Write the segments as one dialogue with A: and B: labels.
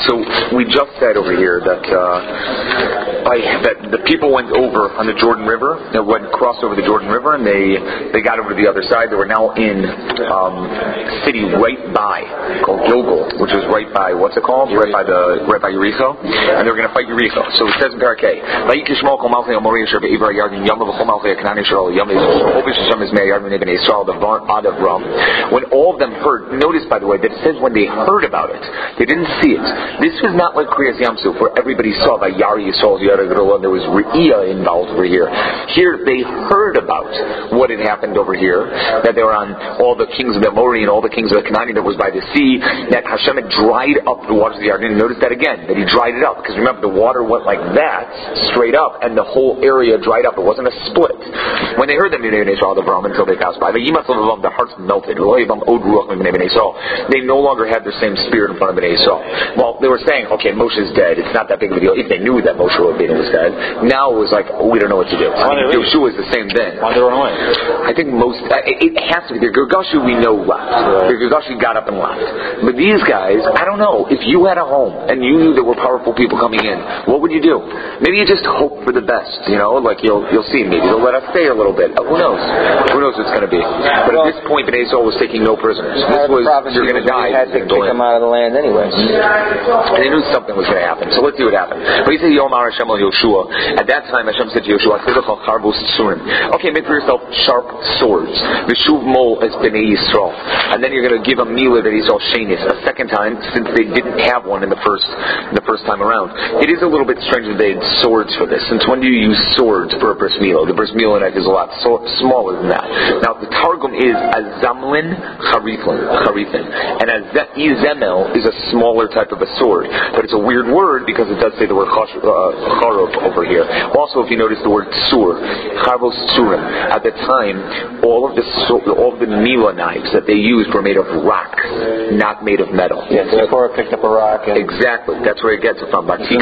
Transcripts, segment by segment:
A: So we just said over here that that the people went over on the Jordan River. They crossed over the Jordan River, and they got over to the other side. They were now in a city right by called Gilgal, which is right by what's it called? Right by Yericho, and they were going to fight Yericho. So it says in Parakeh, when all of them heard, notice by the way that it says when they heard about it, they didn't see it. This was not like Kriyas Yamsuf where everybody saw by Yari Yisrael, and there was Re'iyah involved over here. Here they heard about what had happened over here, that they were on all the kings of the Amori and all the kings of the Canaan that was by the sea, that Hashem had dried up the waters of the Yarden. Notice that again, that He dried it up, because remember the water went like that, straight up, and the whole area dried up. It wasn't a split. When they heard them, until they passed by, their hearts melted. They no longer had the same spirit in front of Bnei Yisrael. Well, they were saying, okay, Moshe's dead. It's not that big of a deal. If they knew that Moshe Rabbeinu was dead, now it was like, we don't know what to do. Yeshua is the same thing.
B: Why they run away?
A: I think it has to be. The Girgashi we know left. The Girgashi got up and left. But these guys, I don't know. If you had a home and you knew there were powerful people coming in, what would you do? Maybe you just hope for the best. Like you'll see. Maybe they'll let us stay a little bit. Who knows? Who knows what's going to be? But at this point, Bnei Yisrael was taking no prisoners. This was you're going to die.
C: Had to kick them out of the land anyways.
A: And they knew something was going to happen. So let's see what happened. But he said, Yomar Hashem al Yoshua. At that time, Hashem said to Yoshua, okay, make for yourself sharp swords. Vishuv mol as Bnei Yisrael. And then you're going to give a milah that he's all shenis a second time, since they didn't have one in the first time around. It is a little bit strange that they had swords for this. Since when do you use swords for a bris milah? The bris milah is a lot smaller than that. Now the Targum is azamlin charifin, and izemel is a smaller type of a sword, but it's a weird word because it does say the word charov over here. Also, if you notice the word tsur, chavos tsurim. At the time, all of the milah knives that they used were made of rock, not made of metal.
C: Yeah, Tzipporah picked up a rock.
A: Exactly, that's where it gets it from. Well, you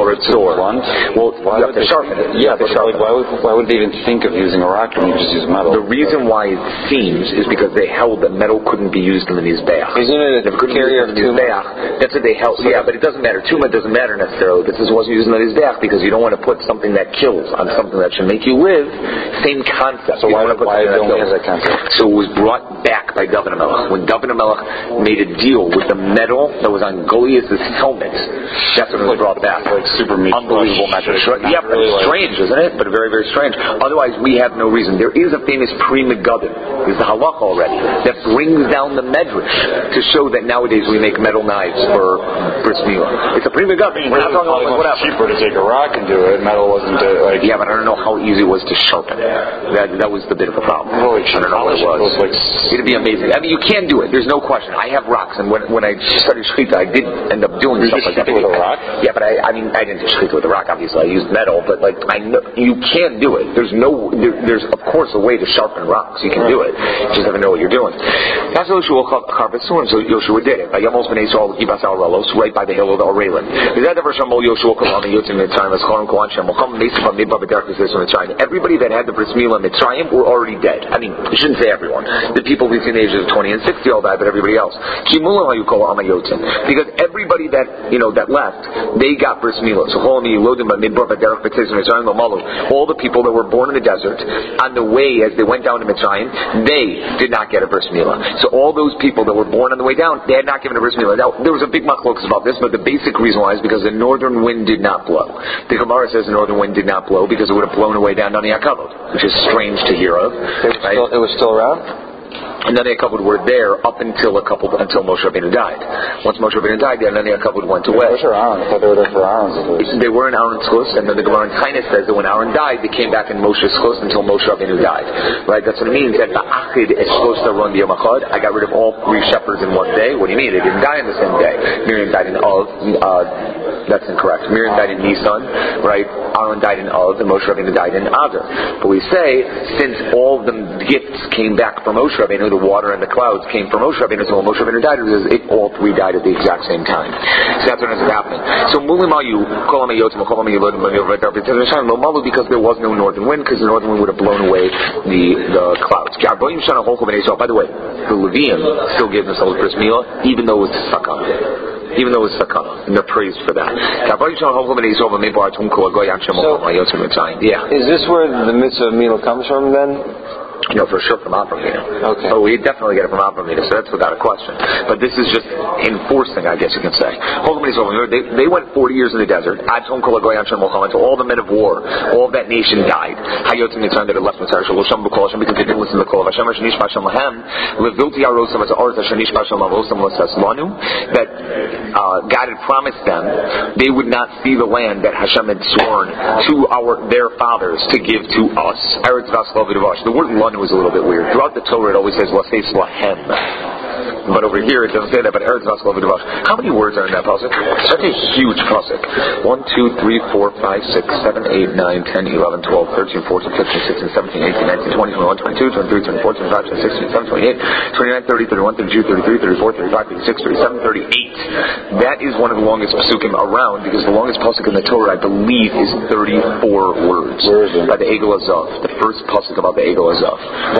A: have to sharpen it.
B: Why would they even think of using a rock when you just use metal?
A: The reason why it seems is because they held that metal couldn't be used in the Mizbeach.
C: Isn't it a carrier of Tumah?
A: That's what they held. So yeah, but it doesn't matter. Tumah doesn't matter necessarily. This wasn't used in the Mizbeach because you don't want to put something that kills on something that should make you live. Same concept.
B: So why don't we have that concept?
A: So it was brought back by David HaMelech. When David HaMelech made a deal with the metal that was on Goliath's helmet, that's when it was brought back.
B: Like super meat.
A: Unbelievable metal. Yeah, but it's strange, isn't it? But very, very strange. Otherwise, we have no reason. There is a famous Pri Megadim. There's the halacha already that brings down the medrash to show that nowadays we make metal knives for bris milah. It's a Pri Megadim. We're not talking about like whatever.
B: Cheaper to take a rock and do it. Metal wasn't like.
A: Yeah, but I don't know how easy it was to sharpen it. That was the bit of a problem.
B: Really
A: I don't know what it was. It'd be amazing. I mean, you can do it. There's no question. I have rocks, and when I studied shechita, I did end up doing stuff like that.
B: With a rock?
A: Yeah, but I didn't do shechita with a rock. Obviously, I used metal, but like I know you can do it. There's of course a way to sharpen rocks. You can do it. You just have to know what you're doing. That's what Yoshua so Yoshua did it. Right by the hill of the Orelin. Everybody that had the bris milah in Mitzrayim were already dead. I mean, I shouldn't say everyone. The people between the ages of 20 and 60 all died, but everybody else. Because everybody that left, they got bris milah. So all the people that were born in the desert, on the way as they went down to Mitzrayim, they did not get a bris milah. So all those people that were born on the way down, they had not given a bris milah. Now, there was a big machlokas about this, but the basic reason why is because the northern wind did not blow. The Gemara says the northern wind did not blow because it would have blown away down Nani HaKavod, which is strange to hear of. Right?
C: It was still around?
A: And Nani HaKavod were there up until Moshe Rabbeinu died. Once Moshe Rabbeinu died, then Nani HaKavod went away.
B: Where's Aaron? I thought they were there for Aaron's.
A: They were in Aaron's chus, and then the Gemara in Tainus says that when Aaron died, they came back in Moshe's chus until Moshe Rabbeinu died. Right? That's what it means. That Ba'achid es chus run b'yom echad. I got rid of all 3 shepherds in one day. What do you mean? They didn't die on the same day. Miriam died in that's incorrect. Miriam died in Nisan, right? Aaron died in Av, and Moshe Rabbeinu died in Adar. But we say, since all the gifts came back from Moshe Rabbeinu, the water and the clouds came from Moshe Rabbeinu, so when Moshe Rabbeinu died, it was as if all 3 died at the exact same time. So that's what ends up happening. So Mulimayu, because there was no northern wind, because the northern wind would have blown away the clouds. By the way, the Levium still gave themselves bris milah, even though it was Sakam. even though it's sakana, and they're praised for that. Yeah.
C: Is this where the mitzvah of Mila comes from then?
A: No, for sure from Avramina.
C: Okay.
A: Oh, we definitely get it from Avramina, so that's without a question. But this is just enforcing, I guess you can say. They went 40 years in the desert. Until all the men of war, all of that nation died. That God had promised them they would not see the land that Hashem had sworn to their fathers to give to us. The word Lanu is a little bit weird. Throughout the Torah, it always says Laseis Lahem. But over here, it doesn't say that. But Eretz Vaskal V'Devash. How many words are in that pasuk? Such a huge pasuk. 1, 2, 3, 4, 5, 6, 7, 8, 9, 10, 11, 12, 13, 14, 15, 16, 17, 18, 19, 20, 21, 22, 23, 24, 25, 26, 27, 28, 29, 30, 31, 32, 33, 34, 35, 36, 37, 38. That is one of the longest pasukim around, because the longest pasuk in the Torah, I believe, is 34 words.
B: Where is it?
A: By the Egel Azav. The first pasuk about the Egel Azav.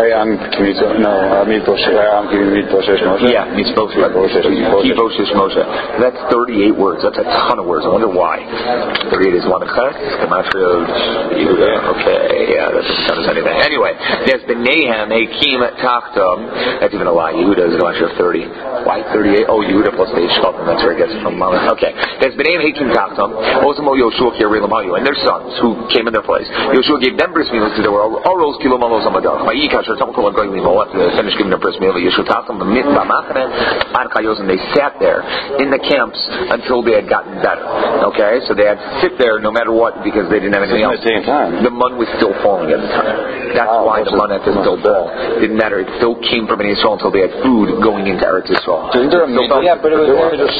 A: Yeah, Mitzvoshish Moshe. That's 38 words. That's a ton of words. I wonder why. 38 is one Ches, Gematria Yehuda. Okay, yeah, that doesn't sound as anything. Anyway, there's the Nehem, Hakim, Tachtam. That's even a lie. Yehuda is Gematria 30. Why 38? Oh, Yehuda plus the Yishkaltim. That's where it gets from. Okay. There's the Nehem, Hakim, Tachtam. Osamo Yoshua Kirelamayu. And their sons who came in their place. Yoshua gave them bris milah because they were Oros Kilomalos Amadar. After they finished giving them bris milah, Yeshua Tachtam, and they sat there in the camps until they had gotten better. Okay, so they had to sit there no matter what because they didn't have anything else. The mun was still falling at the time. That's why the mun had to still fall. Didn't matter. It still came from Bnei Yisrael until they had food going into Eretz Yisrael.
C: Yeah, but it was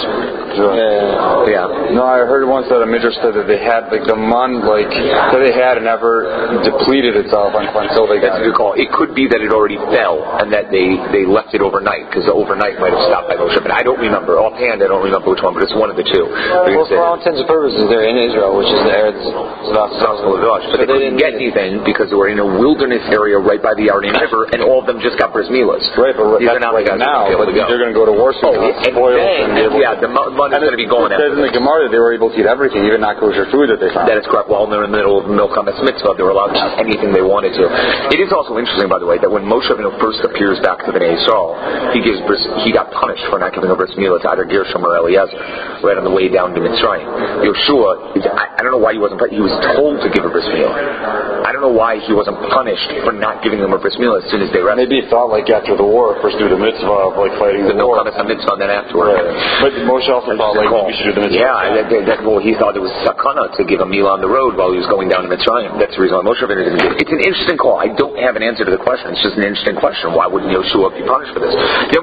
B: No, I heard once that a midrash said that they had like the mun that they had never depleted itself until they got.
A: That's a good call. It could be that it already fell and that they left it overnight because the overnight might have stopped by Moshe. But I don't remember offhand. I don't remember which one, but it's one of the two.
C: Well, for all intents and purposes, they're in Israel, which is the Eretz Zavash.
A: But they didn't get anything because they were in a wilderness area right by the Yarden River, and all of them just got bris milahs.
B: Right, but these are not like now. But they're going to go to war soon.
A: The money is going to be going.
B: It says in the Gemara that they were able to eat everything, even not kosher food that they found.
A: That is correct. While they're in the middle of Milchamas Mitzvah, they were allowed to eat anything they wanted to. It is also interesting, by the way, that when Moshe Rabbeinu first appears back to Bnei Yisrael, he got punished for not giving a bris milah to either Gershom or Eliezer right on the way down to Mitzrayim. Yoshua, I don't know why he wasn't. He was told to give a bris milah. I don't know why he wasn't punished for not giving them a bris milah as soon as they rested.
B: Maybe he thought after the war, first do the mitzvah of fighting the war.
A: The mitzvah, then afterward.
B: Right. But Moshe also thought we should do the mitzvah.
A: Yeah, he thought it was sakana to give a milah on the road while he was going down to Mitzrayim. That's the reason why Moshe Rabbeinu didn't give it. It's an interesting call. I don't have an answer to the question. It's just an interesting question. Why wouldn't Yoshua be punished for this? I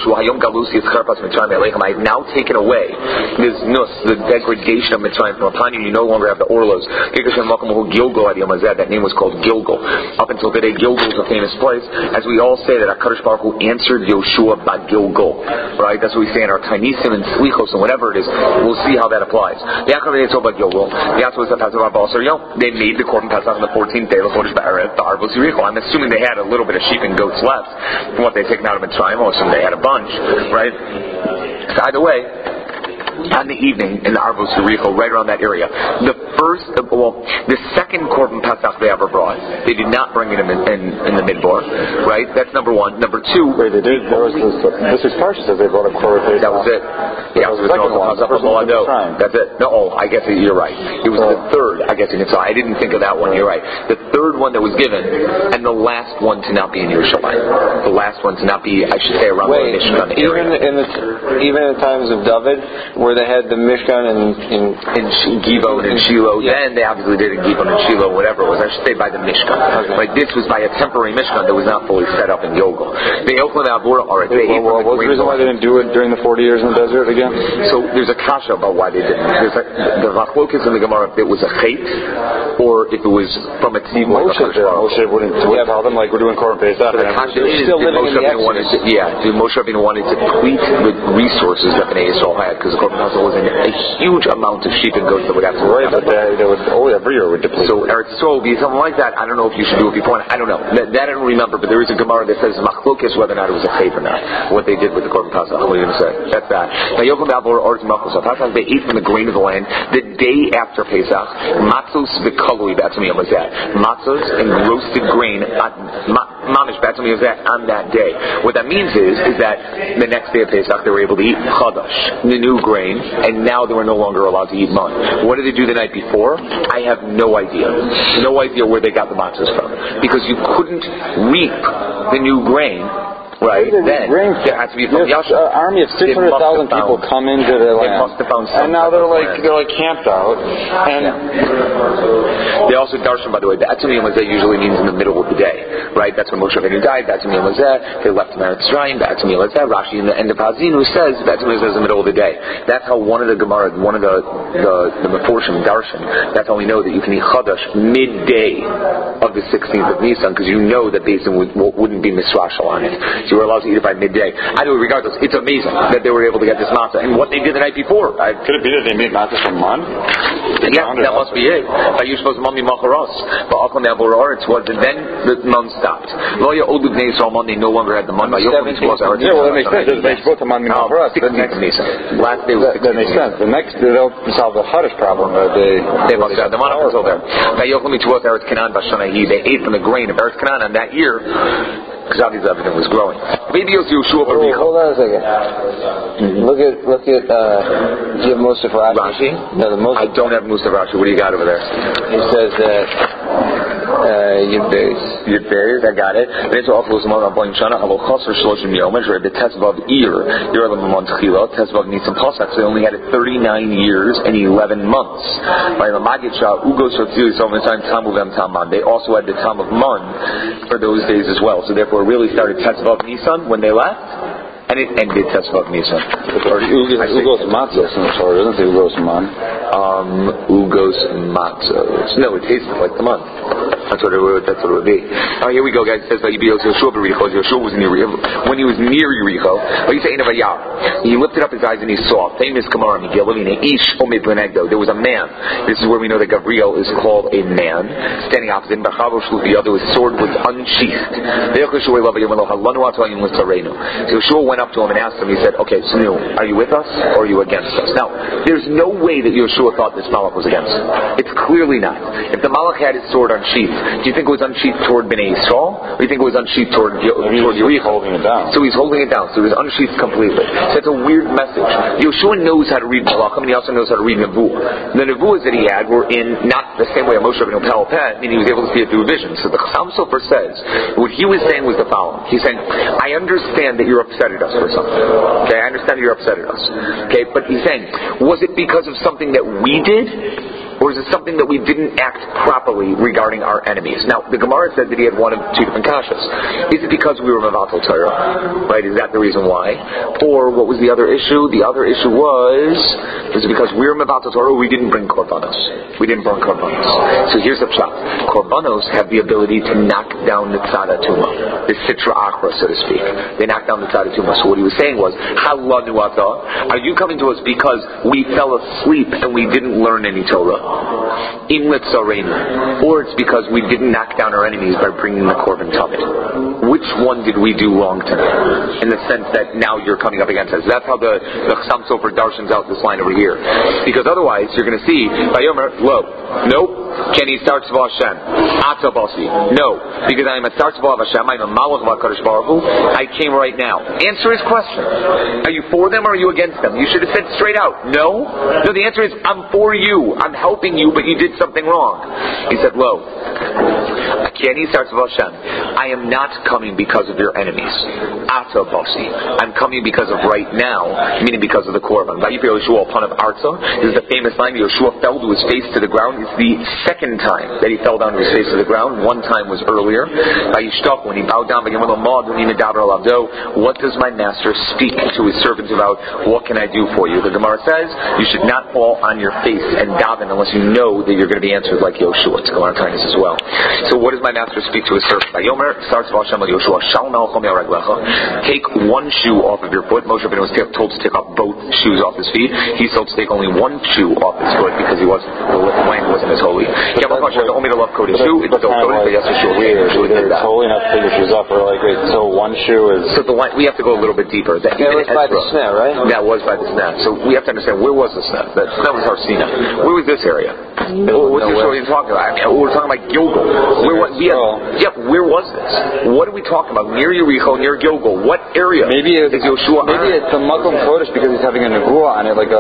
A: have now taken away this nus, the degradation of Mitzrayim from upon you. You no longer have the orlos. That name was called Gilgal. Up until today, Gilgal is a famous place. As we all say that HaKadosh Baruch Hu answered Yoshua by Gilgal. Right? That's what we say in our Tanisim and Slichos and whatever it is. We'll see how that applies. They made the Korban Pesach on the 14th day of the Chodesh Ba'aret, the Arvos Yericho. I'm assuming they had a little bit of sheep and goats left from what they'd taken out of Mitzrayim. I'll assume they had a bunch, right? So either way, on the evening in the Arvos Yericho, right around that area, the second Korban Pesach they ever brought, they did not bring it in the Midbar, right? That's number one. Number two,
B: wait, they did. This is Parsha says they brought a Korban Pesach.
A: That was it. Yeah, it was the second one. That's it. No, I guess you're right. It was the third. I guess you can say. I didn't think of that one. You're right. The third one that was given, and the last one to not be in Yerushalayim. The last one to not be, I should say, around the Mishkan area.
C: Even in the times of David, where they had the Mishkan in
A: Givon and Shiloh, then they obviously did in Givon and Shiloh, whatever it was. I should say by the Mishkan. Okay. Like this was by a temporary Mishkan that was not fully set up in Gilgal. What was
B: the reason why they didn't do it during the 40 years in the desert again?
A: So there's a kasha about why they didn't. There's the Vachlokas in the Gemara if it was a chait or if it was from a tzibur.
B: Moshe wouldn't tell them we're doing Korban Pesach.
A: The kasha is Moshe Rabbeinu wanted to deplete the resources that Bnei Yisrael had because the Korban Pesach was a huge amount of sheep and goats that would have to worry about.
B: They would every year would deplete.
A: So Eretz Yisrael would be something like that. I don't know if you should do it before. I don't know. That I don't remember, but there is a Gemara that says machlokes whether or not it was a chayv or not. What they did with the korban pasach. What are you going to say? That's that. Now Yochel Babor Ort Machos. They ate from the grain of the land the day after Pesach. Matzos v'kalui b'atzmi was that. Matzos and roasted grain. Mamish b'atzmi was that on that day. What that means is that the next day of Pesach they were able to eat chadash, the new grain, and now they were no longer allowed to eat man. What did they do the night before? I have no idea. No idea where they got the matzos from. Because you couldn't reap the new grain, right? Then there has to be from Yasha.
B: Army of 600,000 people come into the land.
A: They must have found some.
B: And now they're camped out. And
A: they also darshan, by the way. The Etzem Yom Hazeh usually means in the middle of the day, right? That's when Moshe Rabbeinu died. The Etzem Yom Hazeh. They left Eretz Yisrael. The Etzem Yom Hazeh. Rashi in the end of Hazinu says the Etzem Yom Hazeh is in the middle of the day. That's how one of the Gemara, one of the Meforshim darshan. That's how we know that you can eat chadash midday of the 16th of Nisan, because you know that Beis Din wouldn't be misrashal on it. So you were allowed to eat it by midday. I know, regardless, it's amazing that they were able to get this matzah. And what they did the night before.
B: Could it be that they made matzah from man?
A: Yeah, that must be it. You're supposed to mami macharos. But Akhon Abu'aretz was, and then the man stopped. Loya Odu Bnei Yisrael man, they no longer had the man.
B: Yeah, well, that makes sense. They spoke to mami macharos.
A: Last day was 16.
B: That makes sense. The next day they'll solve the Haddish problem.
A: They must have the man until there. They ate from the grain of Eretz Canaan on that year. Because obviously everything was growing. Maybe you'll see Yeshua Baricho.
C: Hold on a second. Look at. Do you have Musaf Rashi? No, the Musaf.
A: I don't have Musaf Rashi. What do you got over there?
C: It says that Yud Beis.
A: I got it. It's also Zman Rabban Shana Halochos or Shloshim Yom. The Tesvav You're the Mamon Tchila. Tesvav Nitzim Pasach. So they only had it 39 years and 11 months. By the Magidshah Ugos Ratzili Sometime Tamuvem Taman. They also had the Tam of Man for those days as well. So therefore, it really started Tesvav Nisan when they left, and it ended Tesvav Nisan.
B: Ugos Matzos in the Torah, doesn't say Ugos Man.
A: Ugos Matzos. No, it tasted like the month. That's what it would be. Here we go, guys. It says that Yoshua was near when he was near Yericho. He lifted up his eyes and he saw famous Gemara There was a man. This is where we know that Gabriel is called a man standing opposite him. His sword was unsheathed. So Yoshua went up to him and asked him. He said, "Okay, so are you with us or are you against us?" Now, there's no way that Yoshua thought this Malach was against him. It's clearly not. If the Malach had his sword unsheathed, do you think it was unsheathed toward Bnei Yisrael? Or do you think it was unsheathed toward Yericho?
B: Holding it down.
A: So he's holding it down. So it was unsheathed completely. So it's a weird message. Yoshua knows how to read Malachim, and he also knows how to read Nevuah. The Nevuahs that he had were in not the same way a Moshe Rabbeinu Pal Pet, meaning he was able to see it through vision. So the Chassam Sofer says, what he was saying was the following. He's saying, I understand that you're upset at us for something. Okay, I understand that you're upset at us. Okay, but he's saying, was it because of something that we did? Or is it something that we didn't act properly regarding our enemies? Now, the Gemara said that he had one of two different kashas. Is it because we were Mavatal Torah? Right, is that the reason why? Or what was the other issue? The other issue was it because we were Mavatal Torah, we didn't bring Korbanos. We didn't bring Korbanos. So here's the pshat. Korbanos have the ability to knock down the Tzada Tumah. The Sitra Achra, so to speak. They knock down the Tzada Tumah. So what he was saying was, are you coming to us because we fell asleep and we didn't learn any Torah? Or it's because we didn't knock down our enemies by bringing the Korban Tamid. Which one did we do wrong tonight? In the sense that now you're coming up against us. That's how the Chassam Sofer darshans out this line over here. Because otherwise you're going to see Vayomer lo. Nope. Kenny starts of Hashem. Atabasi. No. Because I am a starts of Hashem. I am a Malach of HaKadosh Baruch Hu. I came right now. Answer his question. Are you for them or are you against them? You should have said straight out. No. No, the answer is I'm for you. I'm helping you, but you did something wrong. He said, lo. Kenny starts of Hashem. I am not coming because of your enemies. Atabasi. I'm coming because of right now, meaning because of the Korban. Yoshua upon of Arza. This is the famous line. Yoshua fell to his face to the ground. It's the second time that he fell down to his face to the ground. One time was earlier. When he bowed down, what does my master speak to his servants about? What can I do for you? The Gemara says you should not fall on your face and daven unless you know that you're going to be answered like Yoshua. It's Gemara Tainis as well. So what does my master speak to his servant? Take one shoe off of your foot. Moshe Rabbeinu was told to take off both shoes off his feet. He's told to take only one shoe off his foot because the land wasn't as holy.
B: It's weird. It's holy enough to take your shoes off. We're like, wait, so one shoe is...
A: So we have to go a little bit deeper.
C: That was by the sneh, right?
A: That was by the sneh. So we have to understand, where was the sneh? The sneh was Har Sinai. Where was this area? What's your story talking about? I mean, we're talking about Gilgal. Where was this? What are we talking about? Near Yericho, near Gilgal. What area?
B: Maybe it's Yoshua. Maybe it's a Makom Kodesh because he's having a nevuah on it, like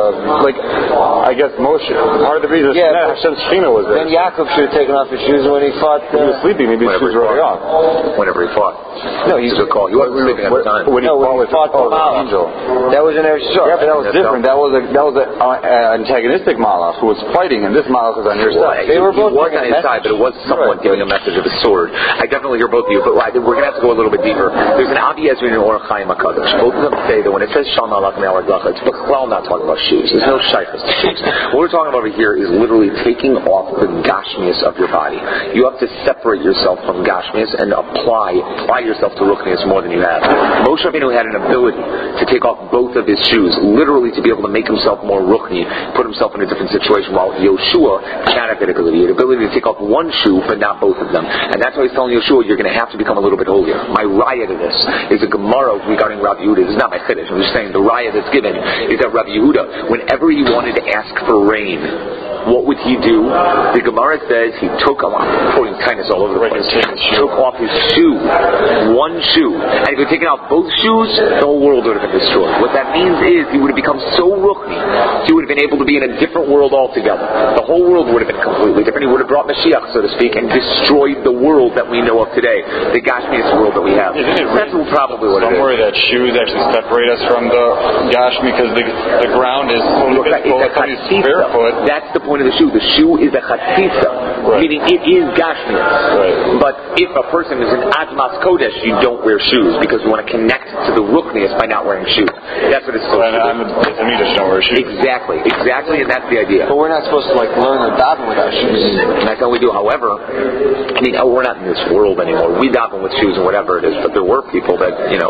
B: I guess Moshe. Part of the reason Hashem's Shekhinah was there.
C: Then Yaakov should have taken off his shoes when he fought.
B: He was sleeping. Maybe his shoes were already off.
A: Whenever he fought.
C: No, he's
A: a call. He wasn't sleeping at the time.
B: When he fought the angel.
C: That was an Eretz Yisrael.
B: Yeah, but that was different. That was an antagonistic Malach who was fighting, and this Malach was on your side.
A: They were both on his side, but it was someone giving a message of the sword. I definitely hear both of you, but we're going to have to go a little bit deeper. There's an Avi Ezrin and Orach Chaim HaKadosh. Both of them say that when it says Shal Nalach Me'al Aglacha, it's not talking about shoes. There's no shaykhs to shoes. What we're talking about over here is literally taking off the gashmias of your body. You have to separate yourself from gashmias and apply yourself to ruchnias more than you have. Moshe Rabbeinu had an ability to take off both of his shoes, literally to be able to make himself more ruchni, put himself in a different situation, while Yoshua cannot have that ability. He had the ability to take off one shoe, but not both of them. And that's why he's telling Yoshua, you're going to have to become a little bit holier. My raya to this is a Gemara regarding Rav Yehuda. This is not my chiddush. I'm just saying the raya that's given is that Rav Yehuda, whenever he wanted to ask for rain, what would he do? The Gemara says he took, I'm quoting kindness all over the place, took off his shoe, one shoe, and if he had taken off both shoes, the whole world would have been destroyed. What that means is he would have become so ruchni, he would have been able to be in a different world altogether. The whole world would have been completely different. He would have brought Mashiach, so to speak, and destroyed the world that we know of today, the Gashmias world that we have. That's probably what it is.
B: Somewhere that shoes actually separate us from the Gashmi because the ground is totally barefoot.
A: That's the point of the shoe. The shoe is a chatzitza, meaning it is Gashmias.
B: Right.
A: But if a person is an Admas Kodesh, you don't wear shoes because you want to connect to the Ruchnias by not wearing shoes. That's what it's supposed to be.
B: It's a midah to not wear shoes.
A: Exactly, and that's the idea.
C: But we're not supposed to learn the daven without shoes.
A: And that's how we do. However, we're not in this world anymore. We daven with shoes and whatever it is, but there were people that, they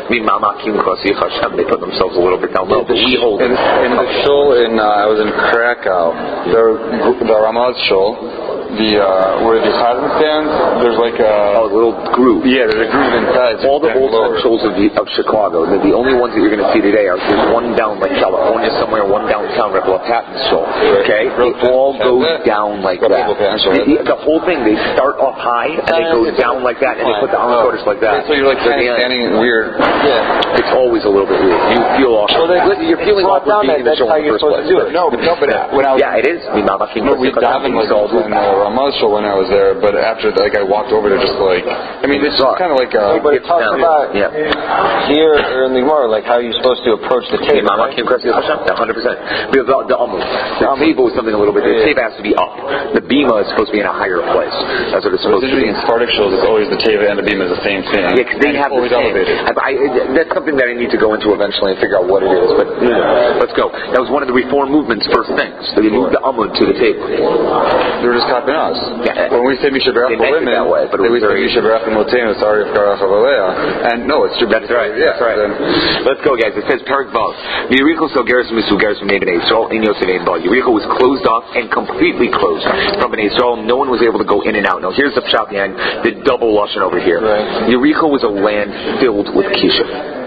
A: put themselves a little bit down low. But we hold
B: in the shul I was in Krakow, the Ramaz shul, where the chazan stands, there's like a
A: little groove.
B: Yeah, there's a groove inside.
A: All the old shuls of Chicago, the only ones that you're going to see today are there's one down like California somewhere, one downtown, Rebbe Patton's shul. Okay, they all go down like that. The whole thing, they start up high and they go down like that, and they put the Aron Kodesh like that.
B: So you're like kind of standing weird.
A: Yeah, it's always a little bit weird. You feel awkward. You're feeling awkward being in the shul in the first place.
B: No, but when I was
A: it is.
B: We davened like in Ramaz shul when I was there, but after I walked over to just this is kind of like
C: but it talks about here or in the Gemara, like how you're supposed to approach the table.
A: 100%. Because the amud, the table is something a little bit. The table has to be up. The bima is supposed to be in a higher place. That's what it's supposed to be.
B: In Sephardic shows, it's always the teva and the bima is the same thing.
A: Yeah, because they have the same. That's something that I need to go into eventually and figure out what it is. But let's go. That was one of the reform movement's first things. So they moved the amud to the table.
B: They were just copying us.
A: Yeah.
B: When we say Misha Berach for women,
A: that way, but
B: we say Misha Berach Motenu, sorry if Karach Avalea. And no, it's true.
A: That's right.
B: Yeah,
A: that's right. Let's go, guys. It says Perak Vav. Yericho from Bnei Yisrael in Yosef Ein Ba. Yericho was closed off and completely closed from Bnei Yisrael. No one was able to go in and out. Now here's the pshat behind the double lashon over here. Right. Yericho was a land filled with kishuf.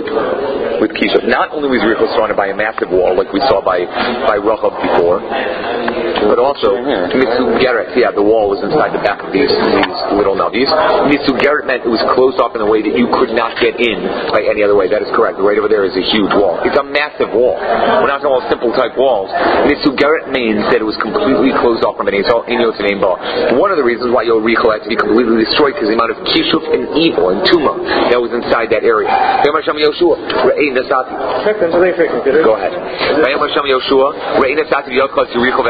A: Not only was Yericho surrounded by a massive wall, like we saw by Rachav before, but also Mitsugeret. Yeah, the wall was inside the back of these little navis. Mitsugeret meant it was closed off in a way that you could not get in by any other way. That is correct. Right over there is a huge wall. It's a massive wall. We're not talking about simple type walls. Mitsugeret means that it was completely closed off from an Yisrael in Yosef Ein Ba. One of the reasons why Yericho had to be completely destroyed because the amount of kishuf and evil and tumah that was inside that area. Yoshua, Re'ei Nasati. Go ahead. Vayom Hashem Yoshua, Re'ei Nasati v'Yodchos Yericho v'es Malkos.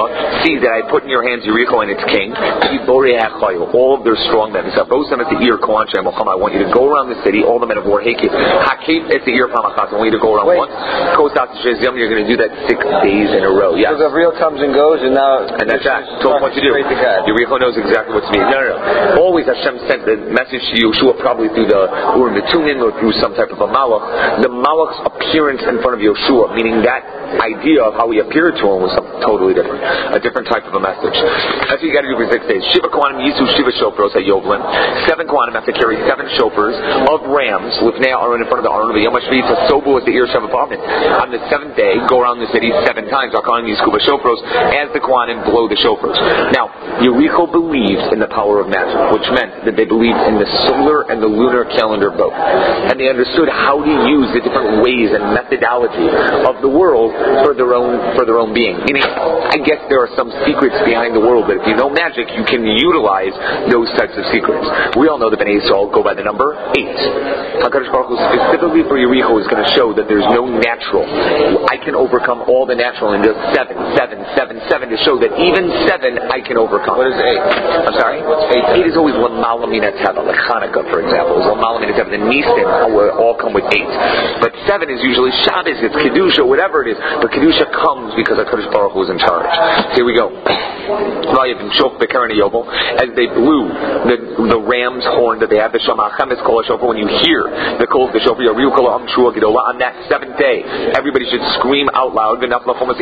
A: Yeshua, see that I put in your hands Yericho and its king, all of their strong men. I want you to go around the city, all the men of war. I want you to go around once. You're going to do that 6 days in a row. Yeah.
C: So Gabriel comes and goes, and
A: that's that. Told him what to do. Yericho knows exactly what to do. No. Always Hashem sent the message to Yeshua, probably through the Urim Tunin or through some type of a malach. The malach's appearance in front of Yeshua, meaning that idea of how he appeared to him was something totally different, a different type of a message. That's what you got to do for 6 days. Shiva Kohanim Yisu Shiva Shofros at Yovlim. 7 Kohanim have to carry 7 shofars of rams with Nea Aron in front of the Aron of the Yom HaShvi. So Sobu is the ear Shavah Bavin. On the 7th day, go around the city 7 times. Kohanim Yisu Shofros as the Kohanim blow the shofars. Now, Yericho believed in the power of magic, which meant that they believed in the solar and the lunar calendar both, and they understood how to use the different ways and methodology of the world for their own being. Meaning, I guess there are some secrets behind the world, but if you know magic, you can utilize those types of secrets. We all know that Bnei Yisrael go by the number 8. HaKadosh Baruch Hu specifically for Yericho is going to show that there's no natural. I can overcome all the natural in just 7 to show that even 7 I can overcome.
C: What is 8?
A: I'm sorry?
C: What's 8?
A: 8 is always one Malamin Teva, like Hanukkah, for example. One Malamin Teva. The Nisan all come with 8. But 7 is usually Shabbos, it's Kedusha, whatever it is. But Kedusha comes because HaKadosh Baruch Hu is in charge. Here we go. As they blew the ram's horn that they have, the Shamachem is called a shofar. When you hear the call of the shofar, on that 7th day, everybody should scream out loud. The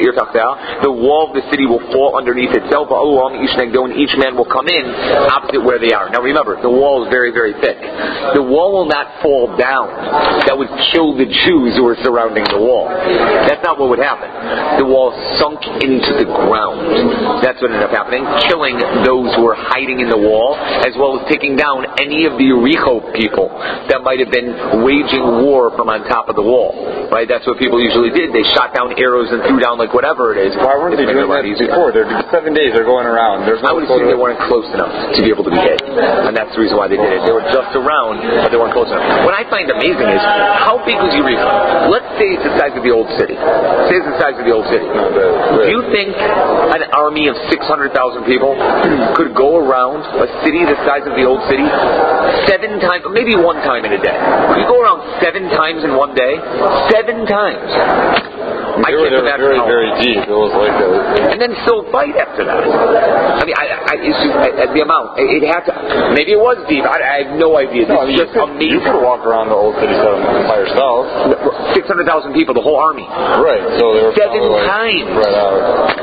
A: wall of the city will fall underneath itself, and each man will come in opposite where they are. Now remember, the wall is very, very thick. The wall will not fall down. That would kill the Jews who are surrounding the wall. That's not what would happen. The wall sunk into the ground. That's what ended up happening, killing those who were hiding in the wall, as well as taking down any of the Yericho people that might have been waging war from on top of the wall. Right? That's what people usually did. They shot down arrows and threw down like whatever it is.
B: Why weren't they doing that before? They're 7 days. They're going around.
A: I would assume they weren't close enough to be able to be hit, and that's the reason why they did it. They were just around, but they weren't close enough. What I find amazing is how big was Yericho? Let's say it's the size of the old city. Say it's the size of the old city. Do you think an army of 600,000 people could go around a city the size of the old city 7 times, maybe 1 time in a day? Could you go around 7 times in 1 day? 7 times.
B: They were very, very deep. It was like
A: and then still fight after that. I mean, it's just the amount. It had to. Maybe it was deep. I have no idea. It's just amazing.
B: You could walk around the old city by yourself.
A: 600,000 people, the whole army.
B: Right. So they were
A: 7 times.
B: Spread out.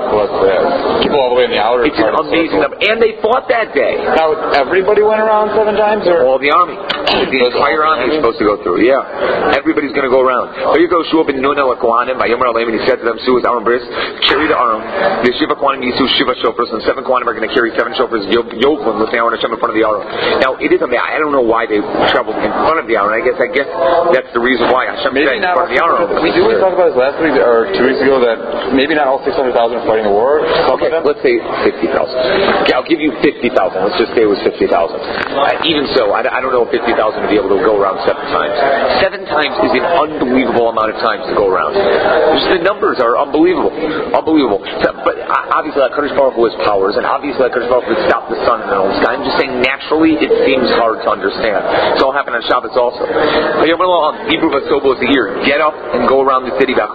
B: People all the way in the outer.
A: It's an amazing number, and they fought that day.
B: Now everybody went around 7 times, or
A: all the army. The entire army is supposed to go through. Yeah, everybody's going to go around. Here you go, Shua ben Nun el Kohanim by Yomer Aleim, and he said to them, "Suas Aaron Bris, carry the Aron. The Shiva Kohanim Yisu Shiva Shofars, and 7 Kohanim are going to carry 7 shofars. Yovlim with Aaron Hashem in front of the Aron." Now it is amazing. I don't know why they traveled in front of the Aron. I guess that's the reason why Hashem said in front of the Aron.
B: We talk about this last week or 2 weeks ago that maybe not all 600,000 are fighting the war.
A: Okay, let's say 60,000. Okay, I'll give you 50,000. Let's just say it was 50,000. Even so, I don't know if 50,000 would be able to go around 7 times. 7 times is an unbelievable amount of times to go around. Just the numbers are unbelievable. So, but obviously, HaKadosh Baruch Hu has powers, and obviously, HaKadosh Baruch Hu would stop the sun in the old sky. I'm just saying, naturally, it seems hard to understand. So it'll happen on Shabbos also. Hebrew Vasobo is the year. Get up and go around the city. And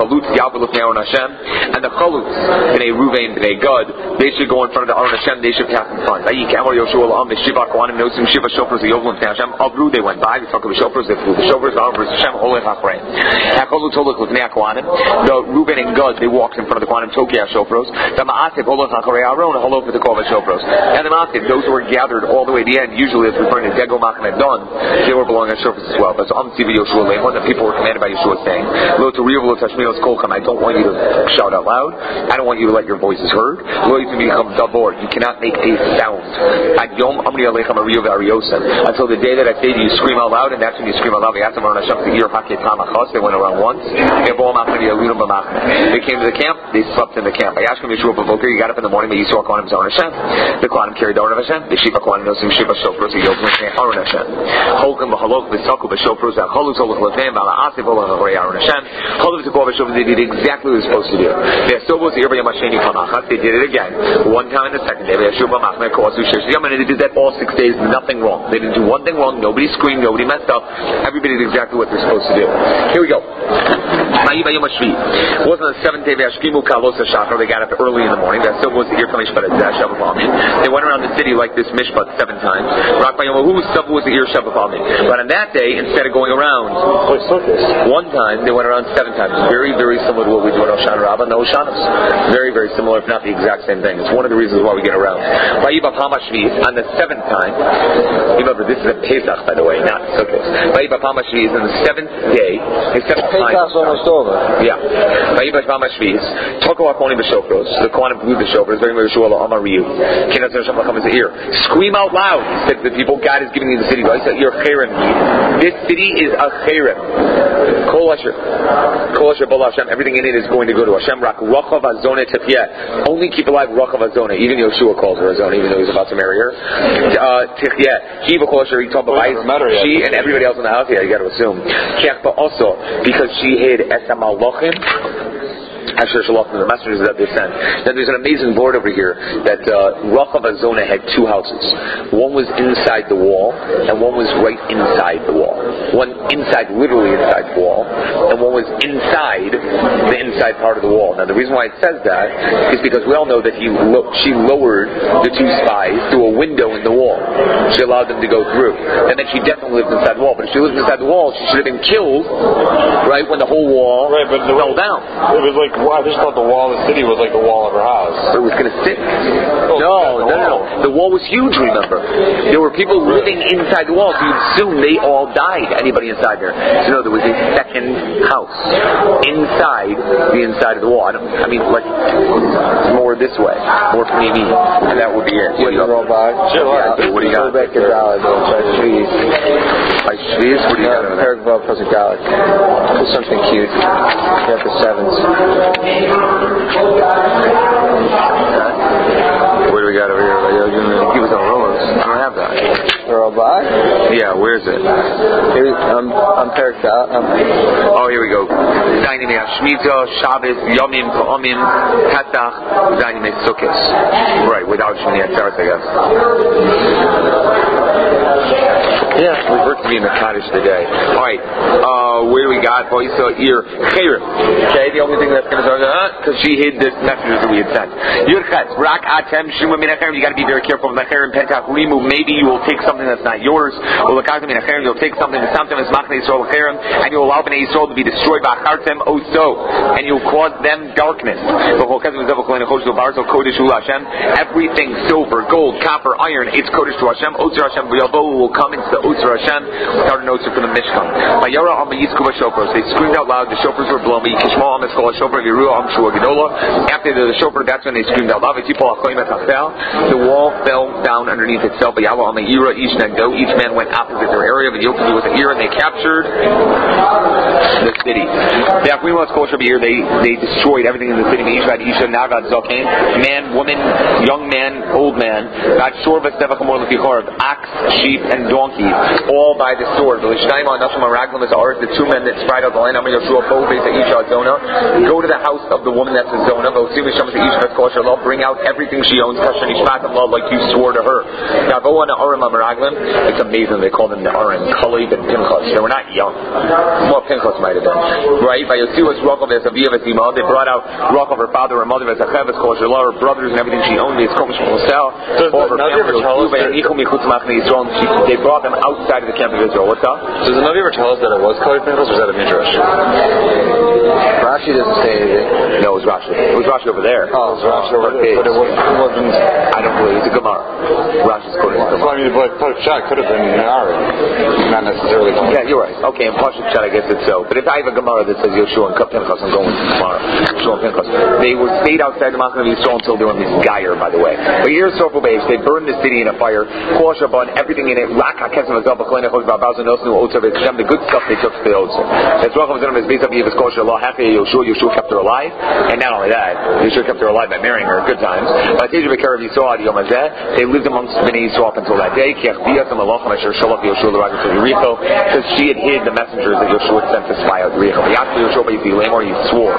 A: the Chalutz, Bnei Ruvain, Bnei Gad, they should go in front of the Aron Hashem. They should pass in front. They went by. They talked about shofars. They flew the shofars. The Reuben and Gad, they walked in front of the Kohanim Tokia shofars. The Ma'ativ olech acharei Aaron, holo for the Kova shofars. And the Ma'ativ, those who were gathered all the way to the end, usually it's referring to Dego, Machem, and Don, they were belonging to shofars as well. But so the people were commanded by Yeshua saying, Lo Toriv, Lo Tashmilos Kolchem, I don't want you to shout out loud. I don't want you to let your voices heard. Lo Yitim become Dabor. You cannot make a sound. At Yom Amri Alechem Ariyo Ve'Ariyosem. Until the day that I say to you, scream out loud, and that's when you scream out loud. They went around once. They came to the camp. They slept in the camp. I asked him Yeshua, Boker, you got up in the morning, but you saw Kohanim Zon Hashem. The Kohanim carried the Aron of Hashem. The Shiva Kohanim Nosim Shiva Shofros, the Yokim Aron Hashem. Holkim B'Halok B'Saku B'Shofros, Cholus Olach Lefem, Bala Asif Olach Horei Aron Hashem. Cholus B'Kov B'Shofros, they did exactly what they were supposed to do. They Sobos the Yerba Yamasheni Kamachat, they did it again. One time in the second day, they Shubha Machmeh Kohasu Shesh Yom, and they did that all 6 days, nothing wrong. They didn't do one thing wrong, nobody screamed, nobody messed up. Everybody did exactly what they're supposed to do. Here we go. It wasn't the seventh day. They got up early in the morning. They went around the city like this mishpat 7 times. But on that day, instead of going around one time, they went around 7 times. Very, very similar to what we do in Hoshana Rabbah and the Hoshanas. Very, very similar, if not the exact same thing. It's one of the reasons why we get around. On the 7th time, remember this is a Pesach, by the way, not Sukkot. On the 7th day, the 7th time.
C: Almost over.
A: Yeah. Talk about the shofros. The Kohanim blew the shofros. Scream out loud. He said to the people, God is giving you the city. He said, you're chayrim. This city is a chayrim. Kol Asher Bala Hashem. Everything in it is going to go to Hashem. Rak Rochav Azona Tifyeh. Only keep alive Rochav Azona. Even Yeshua calls her Azona, even though he's about to marry her. Tifyeh. He and everybody else in the house. Yeah, you got to assume. Also, because she hid Esa Malachim, Asher Shalach, the messengers that they sent. Now there's an amazing board over here that Rochav Azona had 2 houses. One was inside the wall, and one was right inside the wall. One inside, literally inside the wall, and one was inside the inside part of the wall. Now the reason why it says that is because we all know that she lowered the 2 spies through a window in the wall. She allowed them to go through. And then she definitely lived inside the wall. But if she lived inside the wall, she should have been killed, right, when the whole wall fell down.
B: It was like, I just thought the wall of the city was like the wall of her house.
A: It was going to sit. No. The wall was huge, remember. There were people living inside the wall, so you'd assume they all died, anybody inside there. So no, there was a second house inside the inside of the wall. More this way. More from me. And that would be it.
C: What do you got?
A: What do you got?
C: By Shviz.
A: By Shviz? What do you got over there?
C: Perek Vav Pasuk Dalet. It's something cute. You have the 7s.
A: What do we got over here? Give us some rollers. I don't have that.
C: They're all by?
A: Yeah, where is it?
C: I'm Perek Dalet.
A: Oh, here we go. Zayin Yemei Shemitah, Shabbos, Yomim, Ta'omim, Pesach, Zayin Yemei Sukkos. Right, without Shmini Atzeres, I guess. Yeah, we work to be in the Kaddish today. Alright, where do we got? Boisa Ir Chayrim. Okay, the only thing that's going to talk about, because she hid this message that we had sent. Yurchetz, Rak Atem, Shuma Minachayrim, you got to be very careful with Nachayrim, Pentach, Limu, maybe you will take something that's not yours, or Lakatim Minachayrim, you'll take something that's something that's Machne Yisrael Chayrim, and you'll allow Bnei Yisrael to be destroyed by Achartem Oso, and you'll cause them darkness. Everything, silver, gold, copper, iron, it's Kodesh to Hashem, Ozer Hashem, will come into the Ozer Hashem, start an Ozer for the Mishkan. They screamed out loud, the shofars were blown, after the shofar, that's when they screamed out loud. The wall fell down underneath itself. Each man went opposite their area, but Yochid was here, and they captured the city. They destroyed everything in the city. Man, woman, young man, old man, ox, sheep, and donkeys, all by the sword. The 2 men that spread out the land, go to the house of the woman that's in Zona, bring out everything she owns, like you swore to her. It's amazing, they call them the Arim, Kalib and Pinchas. They were not young. Well, Pinchas might have been. Right? They brought out Rochav, her father, her mother, her brothers, and everything she owned. They brought them outside of the camp of Israel. What's up?
B: Does the Navi ever tell us that it was Kalib Pinchas, or is that a midrash?
C: Rashi doesn't say anything.
A: No, it was Rashi. It was Rashi over there.
B: Oh, it was Rashi over there. But it wasn't.
A: I don't believe it's a Gemara. Rashi's quoting the Gemara.
B: I mean, but Pasuk Pshat could have been Aaron, not necessarily.
A: Yeah, you're right. Okay, in Pasuk Pshat, I guess it's so. But if I have a Gemara that says Yeshua and Pinchas, I'm going with Gemara. Yeshua and Pinchas. They were stayed outside the Machane of Yisrael until they were in this Geyer, by the way. But here's Sofer Beis. They burned the city in a fire. Kol Shabbat, everything in it. The good stuff they took to the Ozer. That's Rochav Zenom is based on Yevus Kol Shallah Hafei Yoshua. Yoshua kept her alive, and not only that, Yoshua kept her alive by marrying her at good times. But they lived amongst Bnei Yisrael up until that day. Because she had hid the messengers that Yoshua had sent to spy out Yericho. He swore.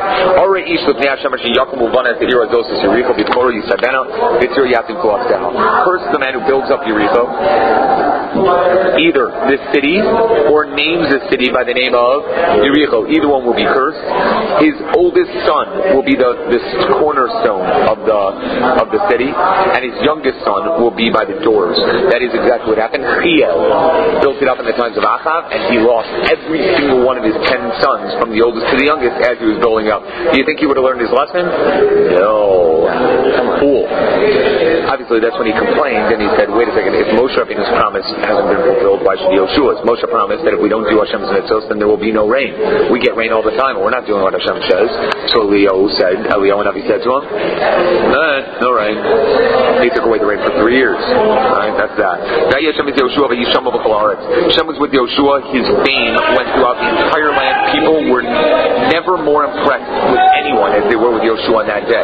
A: First, the man who builds up Yericho, either this city or names the city by the name of Yericho. Either one will be cursed. His oldest son will be the cornerstone of the city, and his youngest son will be by the doors. That is exactly what happened. Chiel built it up in the times of Achav, and he lost every single one of his 10 sons, from the oldest to the youngest, as he was building up. Do you think he would have learned his lesson? No. Fool. Obviously, that's when he complained, and he said, wait a second, if Moshe Rabbeinu's promise hasn't been fulfilled, why should Yoshua's? Moshe promised that if we don't do Hashem's mitzvos, then there will be no rain. We get rain all the time, and we're not doing what Hashem says. So Eliyahu Navi said to him, no rain. He took away the rain for 3 years. Alright, that's that. Hashem was with Yoshua. His fame went throughout the entire land. People were never more impressed with anyone as they were with Yoshua on that day.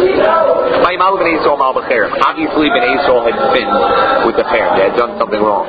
A: Obviously, Bnei Yisrael had sinned with the parent. They had done something wrong.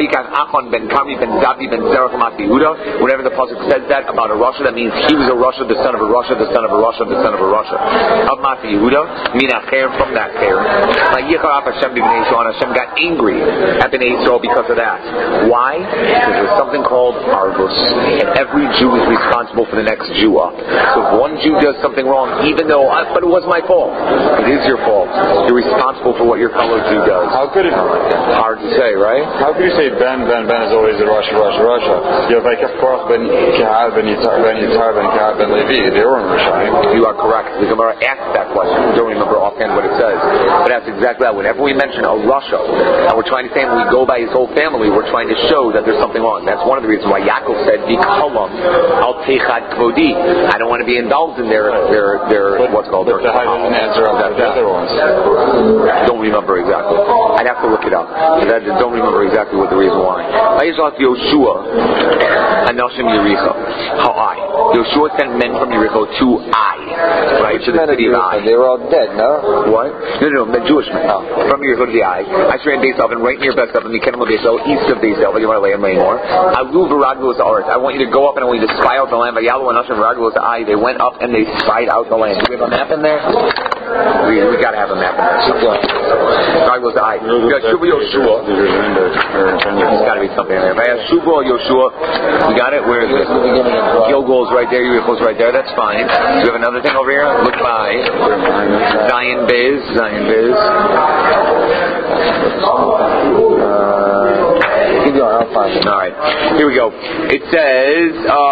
A: Whenever the pasuk says that about a Rasha, that means he was a Rasha, the son of a Rasha, the son of a Rasha, the son of a Rasha. Of Masi Yehuda, Minacher, from that Cher. Hashem got angry at Bnei Yisrael because of that. Why? Because there's something called Arvus, and every Jew is responsible for the next Jew up. So if one Jew does something wrong, even though, but it was my fault, it is your fault. You're responsible for what your fellow Jew does.
B: How could it?
A: Hard to say, right?
B: How could you say Ben is always a Russia? You have like Korach Ben Kehal Ben Yitzhar Ben Kehal Ben Levi. They were in Rishayim.
A: You are correct. The Gemara asked that question. We don't remember offhand what it says, but that's exactly that. Whenever we mention a Russia, and we're trying to say when we go by his whole family, we're trying to show that there's something wrong. That's one of the reasons why Yaakov said, "V'kalam al techad kvodi." I don't want to be indulged in their what's called their.
B: How does an answer on the other ones?
A: Don't remember exactly. I'd have to look it up. I don't remember exactly what the reason why. Yoshua Anashim Yericho. How Yoshua sent men from Yericho to Ai, right, to the city of Ai.
C: They were all dead, no?
A: What? No, the Jewish men. From Yericho to the Ai. I ran Beisel, and right near Beisel, in the Kenem of Beisel, east of Beisel, but you want to lay in more. Alu V'Raglu Art. I want you to go up and I want you to spy out the land. Vayalu Anashim V'Raglu Ai. They went up and they spied out the land. Do we have a map in there? We got to have a map in there. V'Raglu Ai. We got Shuba Yoshua. There's got to be something in there. Shuba Yoshua. We got it. Where is it? Gilgal's right there. Yericho's right there. That's fine. Do we have another thing over here? Look by Zion Biz.
C: Keep going, I'll find it.
A: Alright, here we go. It says,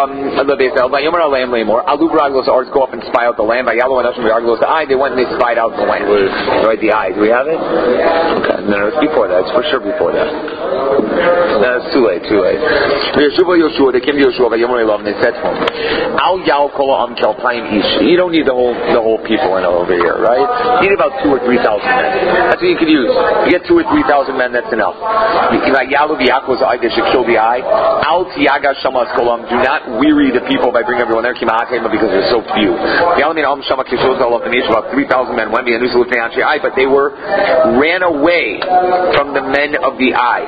A: Alu B'Raglos Arts go up and spy out the land. By Yalo and Ashim B'Raglos Ai, they went and they spied out the land. Right, the Ai. Do we have it? Okay, no, it's before that. It's for sure before that. No, it's too late. Yoshua, they came to Yoshua by Yom and they said to him, Al Yal Kola Am Kelpayim Ish. You don't need the whole people in over here, right? You need about 2,000 or 3,000 men. That's what you could use. You get 2,000 or 3,000 men, that's enough. They should kill the eye. Al Tiaga Shamas Kolam. Do not weary the people by bringing everyone there, because there's so few. About 3,000 men went, but they ran away from the men of the eye.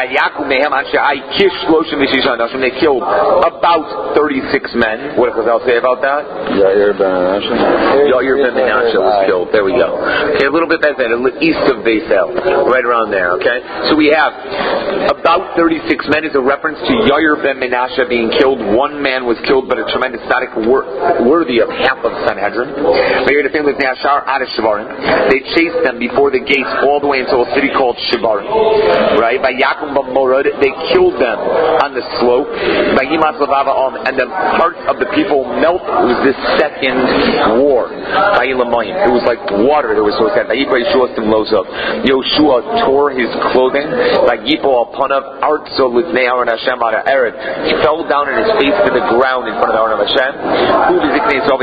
A: They killed about 36 men. What does Chazal say about that?
B: Yair ben Menashe
A: was killed. There we go. Okay, a little bit better than east of Beisel, right around there. Okay, so we have about 36 men is a reference to Yair ben Menashe being killed. One man was killed, but a tremendous tzaddik worthy of half of Sanhedrin. They chased them before the gates all the way until a city called Shibarim. Right? By Yakum B'Morod, they killed them on the slope. By Yimas Levava and the hearts of the people melted. It was this second war. By Ilamayim. It was like water that was so sad. By Yoshua tore his clothing. By Yipo Alpanav Artso Litnei Aaron Hashem Ara Ered. He fell down on his face to the ground in front of Aaron Hashem.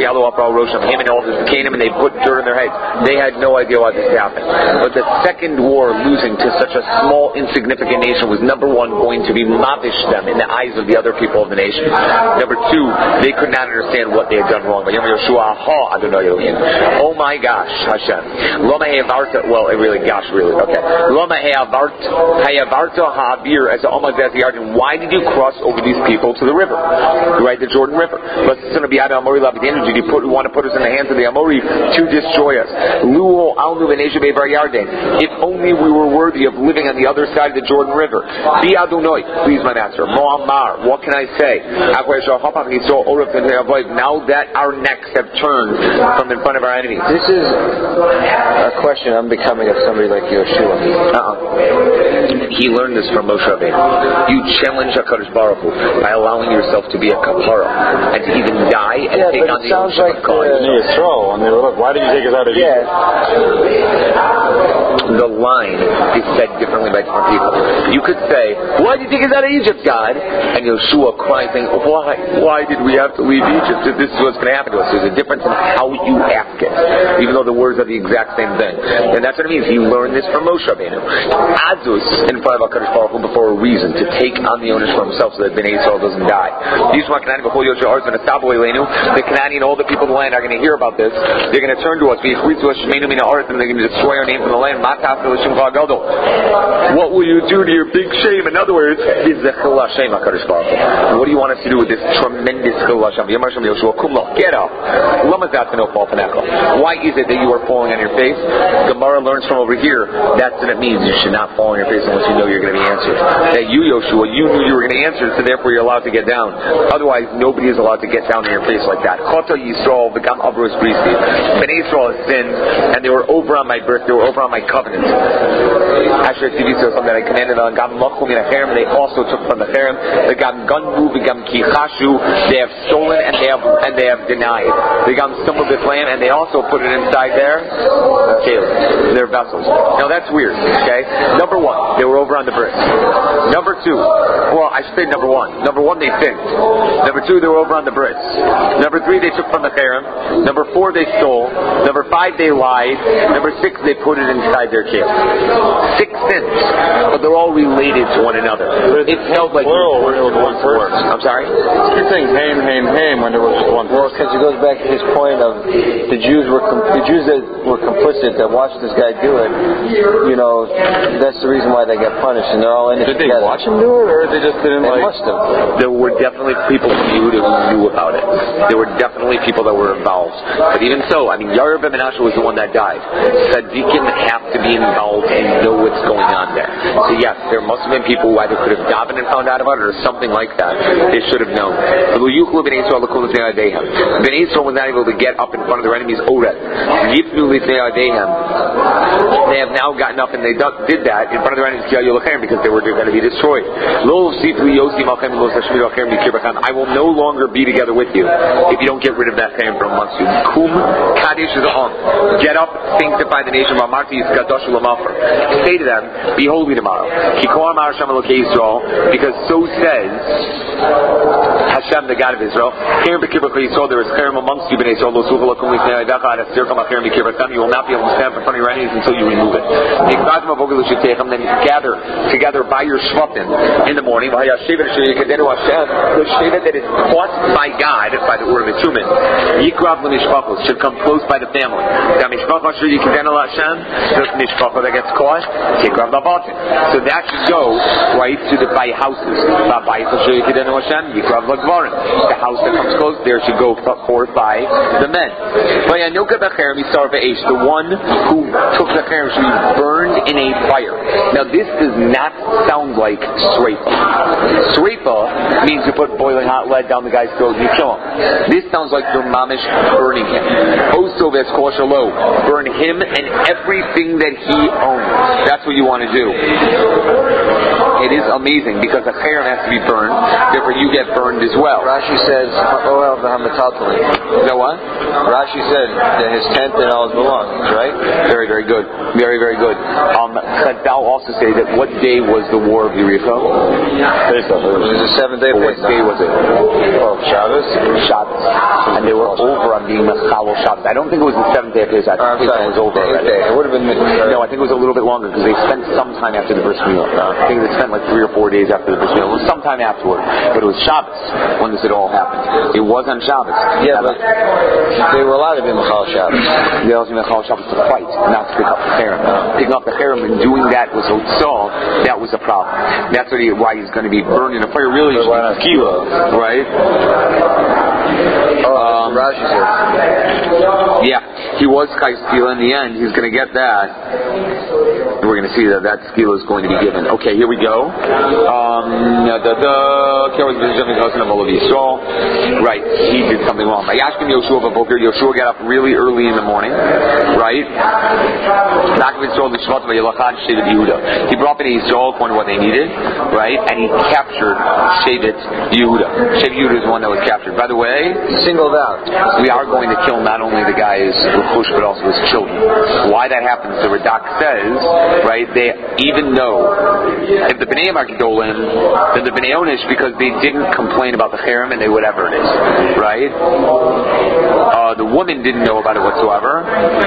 A: Him and all his came and they put dirt on their heads. They had no idea why this happened. But the second war war losing to such a small, insignificant nation was number one going to be mavish them in the eyes of the other people of the nation. Number two, they could not understand what they had done wrong. Oh my gosh, Hashem. Well, really, gosh, really. Okay. Why did you cross over these people to the river? Right, the Jordan River. Did you want to put us in the hands of the Amori to destroy us? If only we were worthy of living on the other side of the Jordan River. Please, my master. What can I say? Now that our necks have turned from in front of our enemies.
C: This is a question I'm becoming of somebody like Yoshua.
A: He learned this from Moshe Rabbeinu. You challenge HaKadosh Baruch Hu by allowing yourself to be a kapara and to even die and take on the ownership of God.
B: Yisrael, and they were like, why did you take us out of Egypt?
A: The line is said differently by different people. You could say, why did you take us out of Egypt, God? And Yoshua cries saying, why did we have to leave Egypt if this is what's going to happen to us? There's a difference in how you ask it, even though the words are the exact same thing. And that's what it means. He learned this from Moshe Rabbeinu. Azus in front of HaKadosh Baruch Hu before a reason to take on the ownership for himself so that Bnei Yisrael doesn't die. The Canaan and all the people of the land are going to hear about this. They're going to turn to us. And they're going to destroy our name from the land. What will you do to your big shame? In other words, is the Chil Hashem HaKadosh Baruch Hu. What do you want us to do with this tremendous Chil Hashem? Get up. Why is it that you are falling on your face? Gemara learns from over here. That's what it means. You should not fall on your face unless you know you're going to be answered. That you, Yoshua, you knew you were going to answer, so therefore you're allowed to get down. Otherwise, nobody is allowed to get down on your face like that. Chota Yisrael become Avrus Bristi. Bnei Yisrael has sinned, and they were over on my birth. They were over on my covenant. Asher Tivisa, something that I commanded on Gam Machum in a Cherem. They also took from the Cherem. The Gam Gunbu, the Gam Kichashu. They have stolen and they have denied. They got some of this land and they also put it inside their vessels. Now that's weird. Okay. Number one, they were over on the bridge. Number two, well, I should say number one. Number one, they sinned. Number two, they were over on the bridge. Number three, they took from the Cherem. Number four, they stole. Number five, they lied. Number six, they put it inside their cave. 6 sins, but they're all related to one another. It felt like
B: plural when it was one person.
A: I'm sorry?
B: You're saying Haim when there was just one person.
C: Well, because it goes back to his point of the Jews that were complicit that watched this guy do it. You know, that's the reason why they got punished, and they're all in it
B: together.
C: Did they
B: watch him do it, or they just didn't
C: they must have.
A: There were definitely people who knew about it. There were definitely people that were involved. But even so, I mean, Yair ben Menashe was the one that died. Tzaddikim have to be involved and know what's going on there. So yes, there must have been people who either could have davened and found out about it or something like that. They should have known. Bnei Yisrael was not able to get up in front of their enemies. They have now gotten up and they did that in front of their enemies because they were going to be destroyed. I will no longer be together with you if you don't get rid of that Chayim from amongst you. Get up, sanctify the nation. Say to them, be holy tomorrow. Because so says Hashem, the God of Israel. There is Chayim amongst you. You will not be able to stand in front of your enemies until you remove it. Then gather together by your shvatim in the morning. The shevet that is bought by God, by the Urim and Tumim, should come close by the family. The mishpacha that gets caught, so that should go right to the by houses. The house that comes close, there should go forth by the men. The one who took the cherem should be burned in a fire. Now this does not sound like sreifa. Sreifa means you put boiling hot lead down the guy's throat and you kill him. This sounds like you're mamish burning him. Burn him and everything that he owns. That's what you want to do. It is amazing because the cherem has to be burned, therefore you get burned as well.
C: Rashi says, is that what?
A: Rashi said that his tent and all his belongings, right? Very, very good. good. Very, very good. Chazal also say that what day was the war of Yericho?
C: Pesach. It was the 7th day of
A: What
C: Pesach.
A: day was it?
C: Oh, Shabbos?
A: Shabbos. And they were over on being Mechal Shabbos. I don't think it was the 7th day of Pesach. I think it was over
C: the 8th
A: already.
C: day. It would have been
A: No, I think it was a little bit longer because they spent some time after the Bris Milah. I think they spent like 3 or 4 days after the Bris Milah. It was sometime afterward. But it was Shabbos when this had all happened. It was on Shabbos.
C: Yeah, but they were allowed to be Mechal Shabbos.
A: They also Mechal Shabbos to fight, not to pick up the cherem. Picking up the cherem and doing that was Hotzah. That was a problem. That's why he's going to be burned in a fire. Really, he should be skila, right?
C: Rashi says.
A: Yeah, he was Kai skila in the end. He's going to get that. We're going to see that skila is going to be given. Okay, here we go. Right, he did something wrong. Yoshua got up really early in the morning, right? He brought Bnei Yisrael according to what they needed, right? And he captured Shevet Yehuda. Shevet Yehuda is the one that was captured. By the way,
C: singled out.
A: We are going to kill not only the guy's Rechush, but also his children. Why that happens, the Radak says, right, they, even though if the Bnei are Gedolim, then the Bnei Onish, because they didn't complain about the cherem and they whatever it is, right? The woman didn't know about it whatsoever.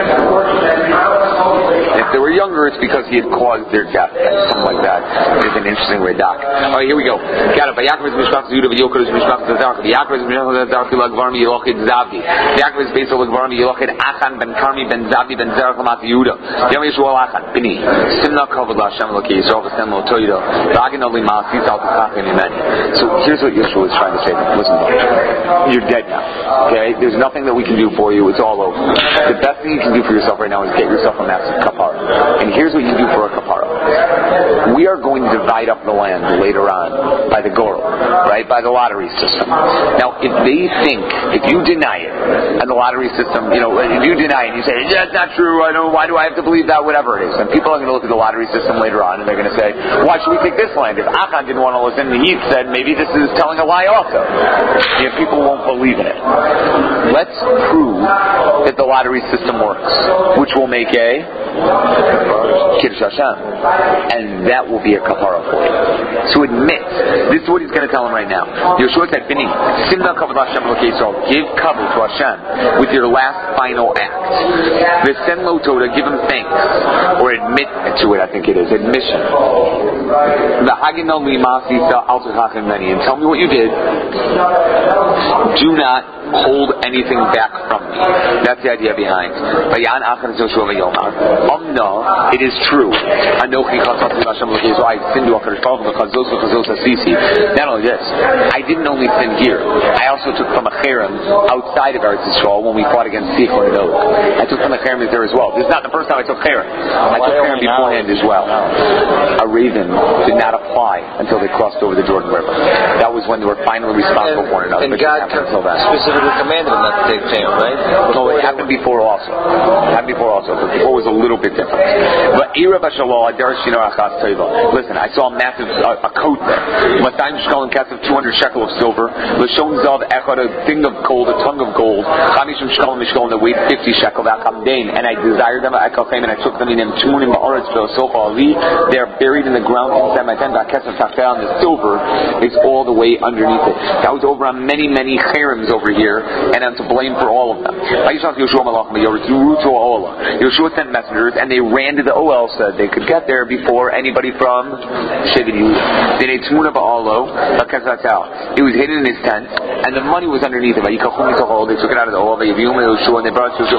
A: If they were younger, it's because he had caused their death, something like that. It's an interesting Radak. All right, here we go. Got it. Yaakov is Mishpach Yehuda, V'Yochid is Mishpach Zazarch. Yaakov is Mishpach Zazarch, Lagvarmi Yelochid Zavdi. Yaakov is based on Lagvarmi Yelochid Achan Ben Karmi Ben Zavdi Ben Zerach Lamat Yehuda. Yom Yisrael Achan Bini. Simna Kavod LaHashem Elokei Yisrael V'Stem Lo Toydo. V'Agin Oli Ma'asis Al Tzachim Imeni. So here's what Yeshua is trying to say. Listen, you're dead now. Okay, there's nothing that we can do for you. It's all over. The best thing you can do for yourself right now is get yourself a massive kapara. And here's what you do for a kapara. We are going to divide up the land later on by the Gorel, right? By the lottery system. Now, if they think, if you deny it, and the lottery system, if you deny it, and you say, yeah, it's not true, why do I have to believe that, whatever it is, and people are going to look at the lottery system later on, and they're going to say, why should we take this land? If Achan didn't want to listen, he said, maybe this is telling a lie also. People won't believe in it. Let's prove that the lottery system works, which will make a Kiddush Hashem, and that will be a kapara for you. So admit, this is what he's going to tell him right now. Yeshua said, Bini, Simna Kavod Hashem Elokei Yisrael, give kavod to Hashem with your last final act. V'sen lo toda, give him thanks, or admit to it, I think it is, admission. V'hagin al li'masisa al tzachim meni, and tell me what you did. Do not hold anything back from me. That's the idea behind. It is true. I sinned to HaKadosh Baruch Hu. Not only this, I didn't only sin here. I also took from a cherem outside of Eretz Yisrael when we fought against Sichon and Og. I took from the cherem there as well. This is not the first time I took cherem. I took cherem beforehand as well. A raven did not apply until they crossed over the Jordan River. That was when they were finally responsible for one another.
C: And God specifically commanded them not to take cherem, right?
A: No, it happened before also. But before was a little bit different. But listen, I saw a massive a coat there. 200 shekel of silver. Lashon zav echad, a thing of gold, a tongue of gold. Chamishim shekel mishkel, that weighed 50 shekel. And I desired them, and I took them in them. They are buried in the ground inside my tent. And the silver is all the way underneath it. That was over on many, many cherems over here, and I'm to blame for all of them. Yeshua sent messengers, and they ran to the Oel, said they could get there before anybody from Shevet Yehuda. It was hidden in his tent, and the money was underneath it. They took it out of the Oel, and they brought it to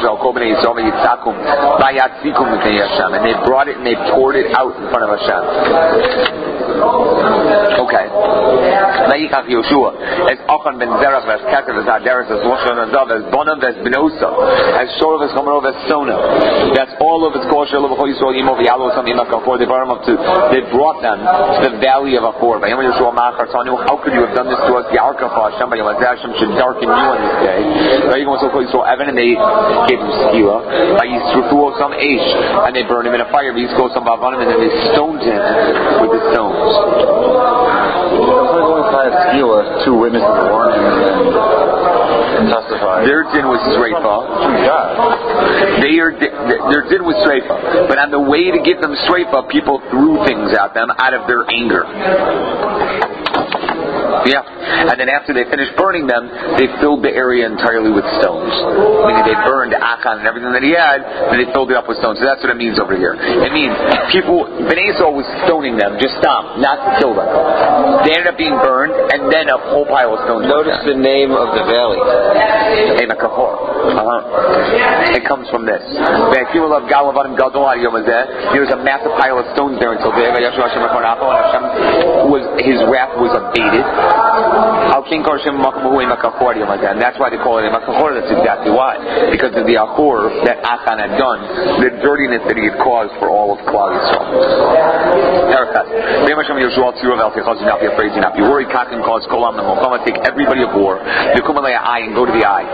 A: and they brought it and they poured it out in front of Hashem. Okay. Yoshua, as Achan ben Zerach, as Keter, as Adaris, as Moshe and Azav, as Bonav, as Benosa, as Shorov, as Chomerov, as Sona. That's all of its kosher. They brought them to the valley of Achor. How could you have done this to us? Hashem should darken you on this day. And they gave him skila. And they burned him in a fire. And then they stoned him with the stones.
C: Two witnesses warned him, and then
B: testified.
A: Their din was Sreifa. Their din was Sreifa. But on the way to give them Sreifa, people threw things at them out of their anger. Yeah, and then after they finished burning them, they filled the area entirely with stones. Meaning they burned Achan and everything that he had, and they filled it up with stones. So that's what it means over here. It means people, Bnei Yisrael was stoning them, just stop, not to kill them. They ended up being burned, and then a whole pile of stones.
C: Notice the name of the valley.
A: It comes from this. There's a massive pile of stones there until his wrath was abated. And that's why they call it Makachor. That's exactly why. Because of the Achor that Achan had done, the dirtiness that he had caused for all of Klal Yisrael. Do not be afraid, do not be worried. Take everybody of war and go to the eye.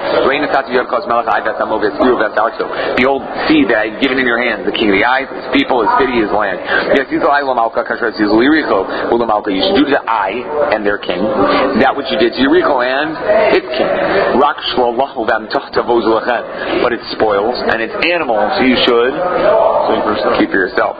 A: Behold, see that I have given in your hands the king of the eye, his people, his city, his land. You should do to the eye and their king that which you did to Yericho and its king. But its spoils and its animals you should keep for yourself.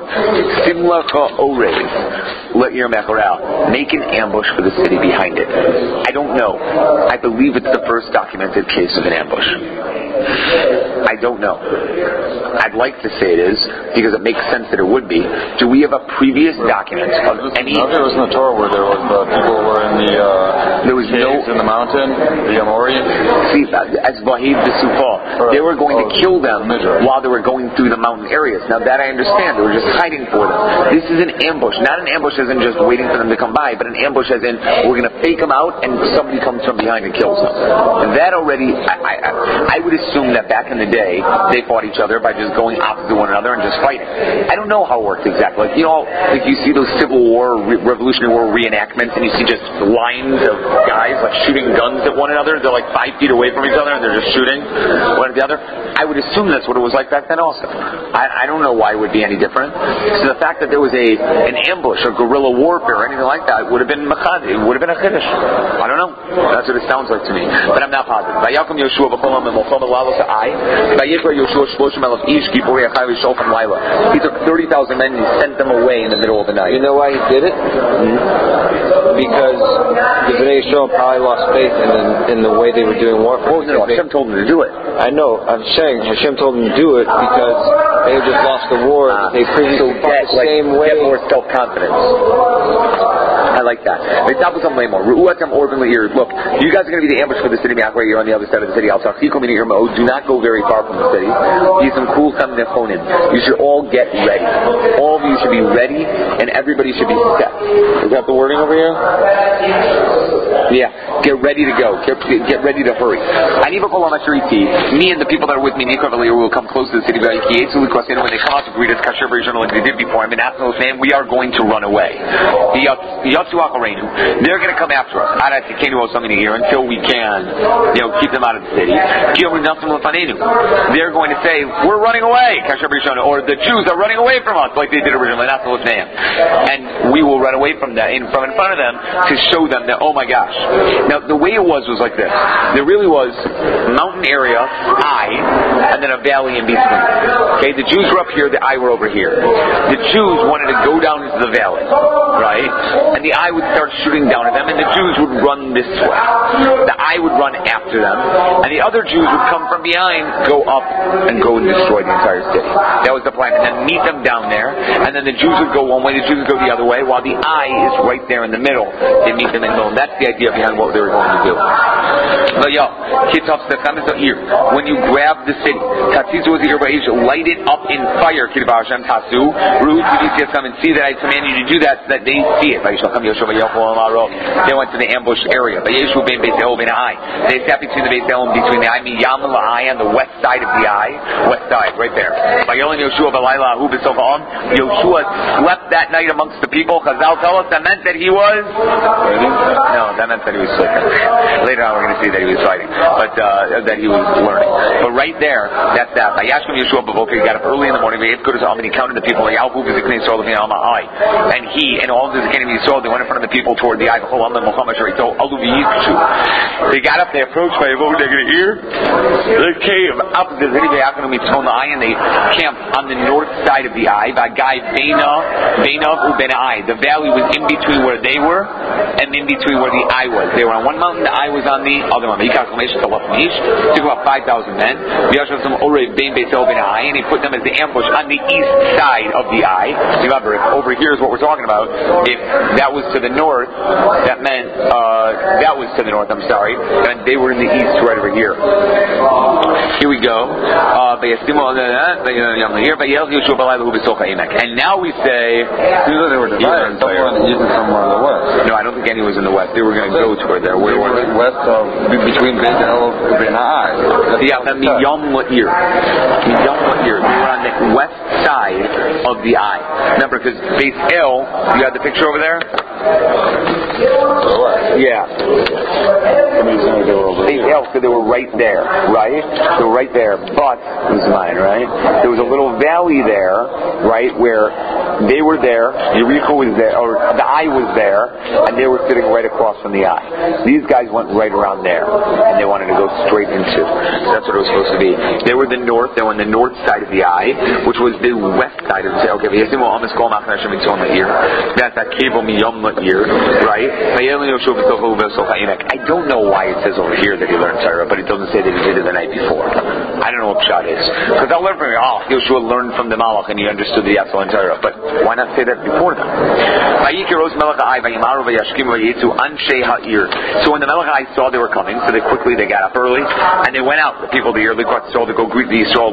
A: Let your mechoral make an ambush for the city behind it. I don't know. I believe it's the first documented case of an ambush. I don't know. I'd like to say it is because it makes sense that it would be. Do we have a previous document of any?
B: No, there was in the Torah where there was people who were in the there was caves in the mountain, the Amori.
A: See, as Vahid the Sufa, they were going to kill them while they were going through the mountain areas. Now that I understand, they were just hiding for them. This is an ambush, not an ambush as in just waiting for them to come by, but an ambush as in we're going to fake them out and somebody comes from behind and kills them. And that already, I would assume that back in the day they fought each other by just going opposite one another and just fighting. I don't know how it worked exactly. Like, you know, like you see those Civil War, Revolutionary War reenactments, and you see just lines of guys like shooting guns at one another. They're like 5 feet away from each other and they're just shooting one at the other. I would assume that's what it was like back then also. I don't know why it would be any different. So the fact that there was an ambush or guerrilla warfare or anything like that would have been machad. It would have been a chiddush. I don't know. That's what it sounds like to me. But I'm not positive. He took 30,000 men and he sent them away in the middle of the night.
C: You know why he did it? Because the Bnei Yisrael probably lost faith in the way they were doing warfare.
A: Oh, no, Hashem told them to do it.
C: I know. I'm saying Hashem told them to do it because they had just lost the war. They previously fought the same way.
A: Get more self-confidence. I like that. Look, you guys are going to be the ambush for the city right here on the other side of the city. Do not go very far from the city. You should all get ready. All of you should be ready, and everybody should be set. Is that the wording over here? Yeah. Get ready to go. Get ready to hurry. Me and the people that are with me, will come close to the city. When they come out to greet us, like they did before, we are going to run away. They're going to come after us until we can, keep them out of the city. They're going to say, we're running away, or the Jews are running away from us, like they did originally. And we will run away from them, in front of them, to show them that, oh my gosh. Now, the way it was like this. There really was a mountain area, and then a valley in between. Okay, the Jews were up here, the were over here. The Jews wanted to go down into the valley, right? And the would start shooting down at them, and the Jews would run this way. The would run after them, and the other Jews would come from behind, go up, and go and destroy the entire city. That was the plan. And then meet them down there, and then the Jews would go one way, the Jews would go the other way, while the is right there in the middle. They meet them in the middle. And that's the idea behind what they were going to do. But when you grab the city, light it up in fire. Come and see that I command you to do that, so that they see it. They went to the ambush area. They sat between the Beis Elim, between the Miyam and the eye on the west side of the west side, right there. Yoshua b'layla hu b'sof ha'am. Yoshua slept that night amongst the people. Chazal tell us that meant that he was. No, that meant that he was sleeping. Later on, we're going to see that he was fighting, but that he was learning. But right there, that's that. Vayashkem Yoshua b'voker. He got up early in the morning. And he counted the people. And he and all of his enemies saw. They went in front of the people toward the eye. They got up. They approached by what they're going to hear. They came up to the eye, and they camped on the north side of the eye. The valley was in between where they were and in between where the eye was. They were on one mountain. The eye was on the other one. He took about 5,000 men. And he put them as the ambush on the east side of the eye. Remember, over here is what we're talking about. If that was to the north, that meant that was to the north. I'm sorry, and they were in the east, right over here. Here we go. And now we say
B: they were divided. Some were in the east and some were in the west.
A: No, I don't think any was in the west. They were going to go toward there. Where were they?
B: West of between Beit El and Ai.
A: Yeah, Miyam La'ir. They were on the west side of the eye. Remember, because Beit El, you have the picture over there? Yeah. Beit El, so they were right there, right? They were right there. But, this is mine, right? There was a little valley there, right, where they were there, Yericho was there, or the eye was there, and they were sitting right across from the eye. These guys went right around there, and they wanted to go straight into. So that's what it was supposed to be. They were the north, they were on the north side of the eye, which was the west side of the eye. Okay, that's that cable miyam la'ir, right? I don't know why it says over here that he learned Torah, but it doesn't say that he did it the night before. I don't know what pshat is. Because I'll learn from you, Yoshua learned from the Malach and he understood the Yatzal and Torah, but why not say that before them? So when the Melech Ai saw they were coming, so they got up early, and they went out, the people of the early soul to go greet the Yisrael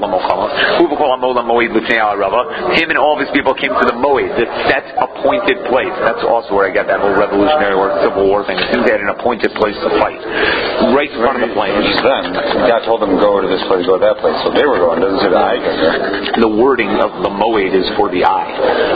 A: Him and all of his people came to the Moed, the set appointed place. That's also where I got that whole Revolutionary War, Civil War thing. It seems they had an appointed place to fight. Right in front of the plains.
B: Then, God told them go to this place, go to that place, so they were going. It doesn't say the eye.
A: The wording of the Moed is for the eye.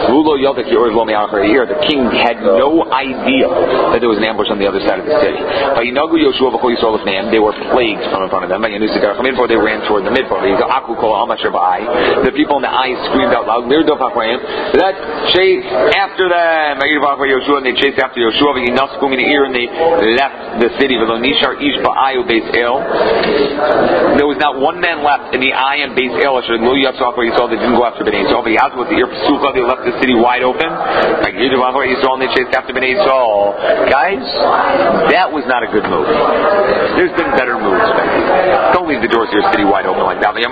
A: The king had no idea that there was an ambush on the other side of the city. They were plagued from in front of them. They ran toward the midbar. The people in the eye screamed out loud, let's chase after them. And they chased after Yoshua, and they left the city. There was not one man left in the eye and Beis El that didn't go after Bnei Yisrael. They left the city wide open. And they chased after Bnei Yisrael. Guys, that was not a good move. There's been better moves. Don't leave the doors of your city wide open like that.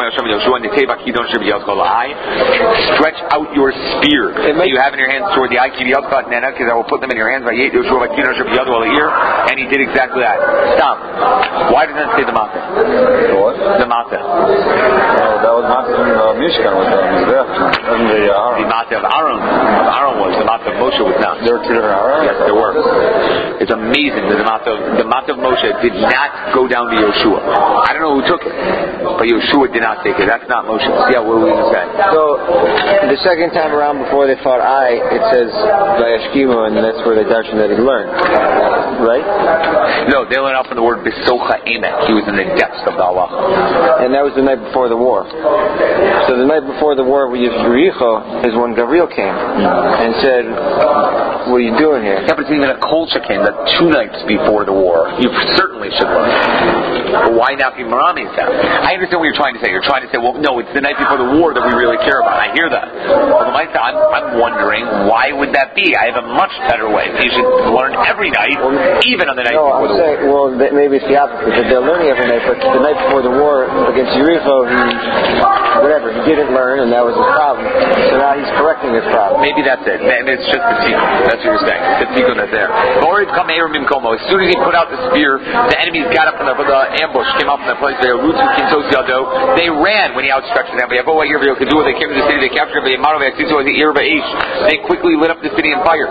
A: Stretch out your spear that you have in your hands toward the eye, because I will put them in your hands. And he did exactly that. Stop. Why doesn't it say the Mateh?
B: What?
A: The Mateh.
B: That was Mateh from the Mishkan with the Mizbech.
A: The Mateh of Aaron. Was. The Mateh of Moshe was not.
B: There were two different Aaron?
A: Yes, there were. It's amazing that the Mateh of Moshe did not go down to Yoshua. I don't know who took it, but Yoshua did not take it. That's not Moshe. Yeah, what were we going to say?
C: So, the second time around before they fought Ai, it says Vayashkimu, and that's where they darshan that he learned. Right?
A: No, they learned out from the word Besocha Emek. He was in the depths of the Allah.
C: And that was the night before the war. So the night before the war with Yericho is when Gabriel came and said, what are you doing here?
A: Yeah, but it's even a culture came that 2 nights before the war, you certainly should learn. But why not be Marami's then? I understand what you're trying to say. You're trying to say, well, no, it's the night before the war that we really care about. I hear that. Well, I'm wondering, why would that be? I have a much better way. You should learn every night, even on the night before the war.
C: Well, maybe it's the opposite, that they're learning every night, but the night before the war against Yericho, he didn't learn, and that was his problem. So now he's correcting his problem.
A: Maybe that's it. And it's just the tikkun. That's what you're saying. It's the tikkun that's there. As soon as he put out the spear, the enemies got up from the ambush, came up from the place. They ran when he outstretched them. They came to the city. They captured it. They quickly lit up the city on fire.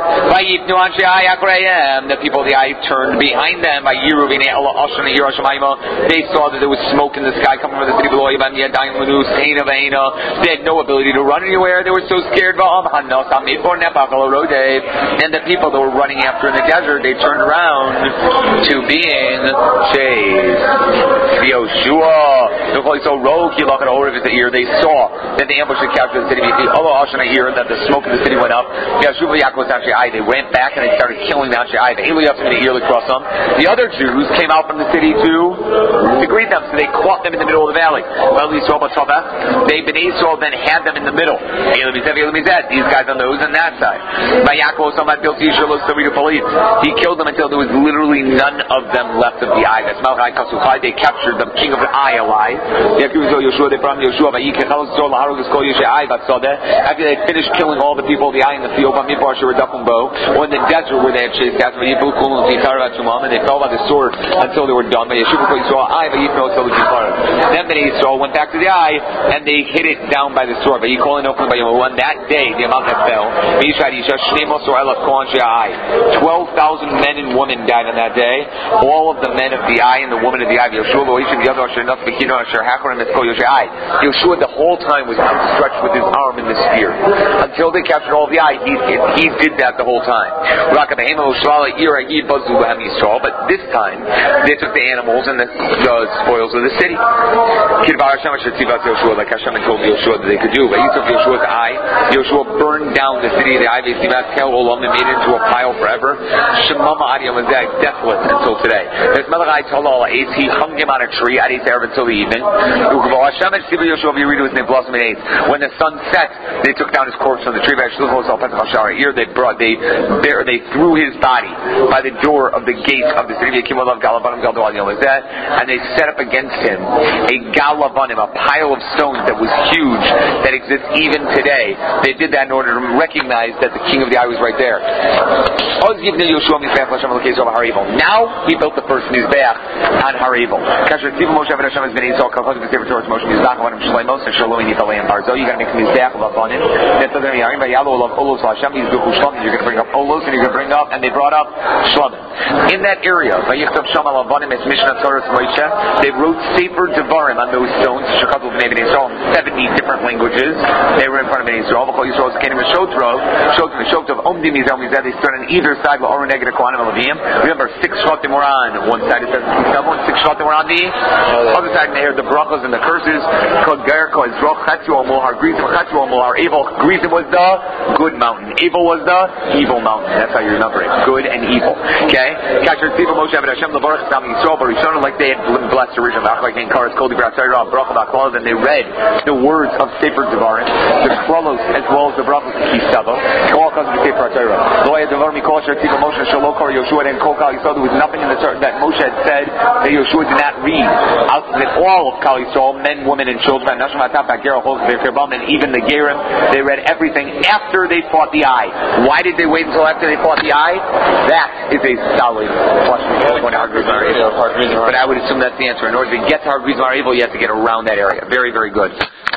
A: The people of the Ai turned behind them. They saw that there was smoke in the sky coming from the city below. They had no ability to run anywhere. They were so scared. And the people that were running after in the desert, they turned around to being chased. Yoshua, they saw that the ambush had captured the city. That the smoke of the city went up. They went back and they started killing the Anshe Ai. The other Jews came out from the city to greet them, so they caught them in the middle of the valley. Bnei Yisrael then had them in the middle. These guys on those and that side. He killed them until there was literally none of them left of the Ai. They captured the king of the Ai alive. They brought Yoshua. After they finished killing all the people of the Ai in the field, or in the desert where they had chased after, and they fell by the sword until they were done. Then Bnei Yisrael went back to the Ai and they hit it down by the sword. On that day, the amount that fell, 12,000 men and women died on that day. All of the men of the Ai and the women of the Ai. Yoshua the whole time was outstretched with his arm in the spear until they captured all of the Ai. He did that the whole time. But this time they took the animals and the spoils of the city. Like Hashem had told Yoshua that they could do. But he took Yoshua's Ai. Yoshua burned down the city of the Ai. They made it into a pile forever. Shemama Adiyam was desolate until today. He hung him on a tree until the evening. When the sun set, they took down his corpse from the tree. They threw his body by the door of the gate of the city. And they set up against him a galabanim, a pile of stones that was huge, that exists even today. They did that in order to recognize that the king of the Ai was right there. Now he built the first Mizbeach on Har Evel. You got to make a Mizbeach of Abanim. You're going to bring up Olos, and you're going to bring up, and they brought up Shlamim. In that area, they wrote Sefer Devarim on those stones, 70 different languages. They were in front of Bnei Yisrael. They stood on either side. Remember, 6 Shvatim were on one side, it says 6 Shvatim were on the other side, and they heard the brachas and the curses. Grizim was the good mountain. Abel was the evil mountain. That's how you remember it. Good and evil. Okay? Like they had blessed originally. Then they read the words of Sefer Devarim, the Kralos as well as the brachos of Kisava. All comes to Sefer Torah. There was nothing in the Torah that Moshe had said that Yoshua did not read. That all of Kal Yisrael, men, women, and children, and even the Gerim, they read everything after they fought the Ai. Why did they wait until after they fought the Ai? That is a solid question. But I would assume that's the answer. In order to get to Har Grizim Har Evel, you have to get around that area. Very, very good.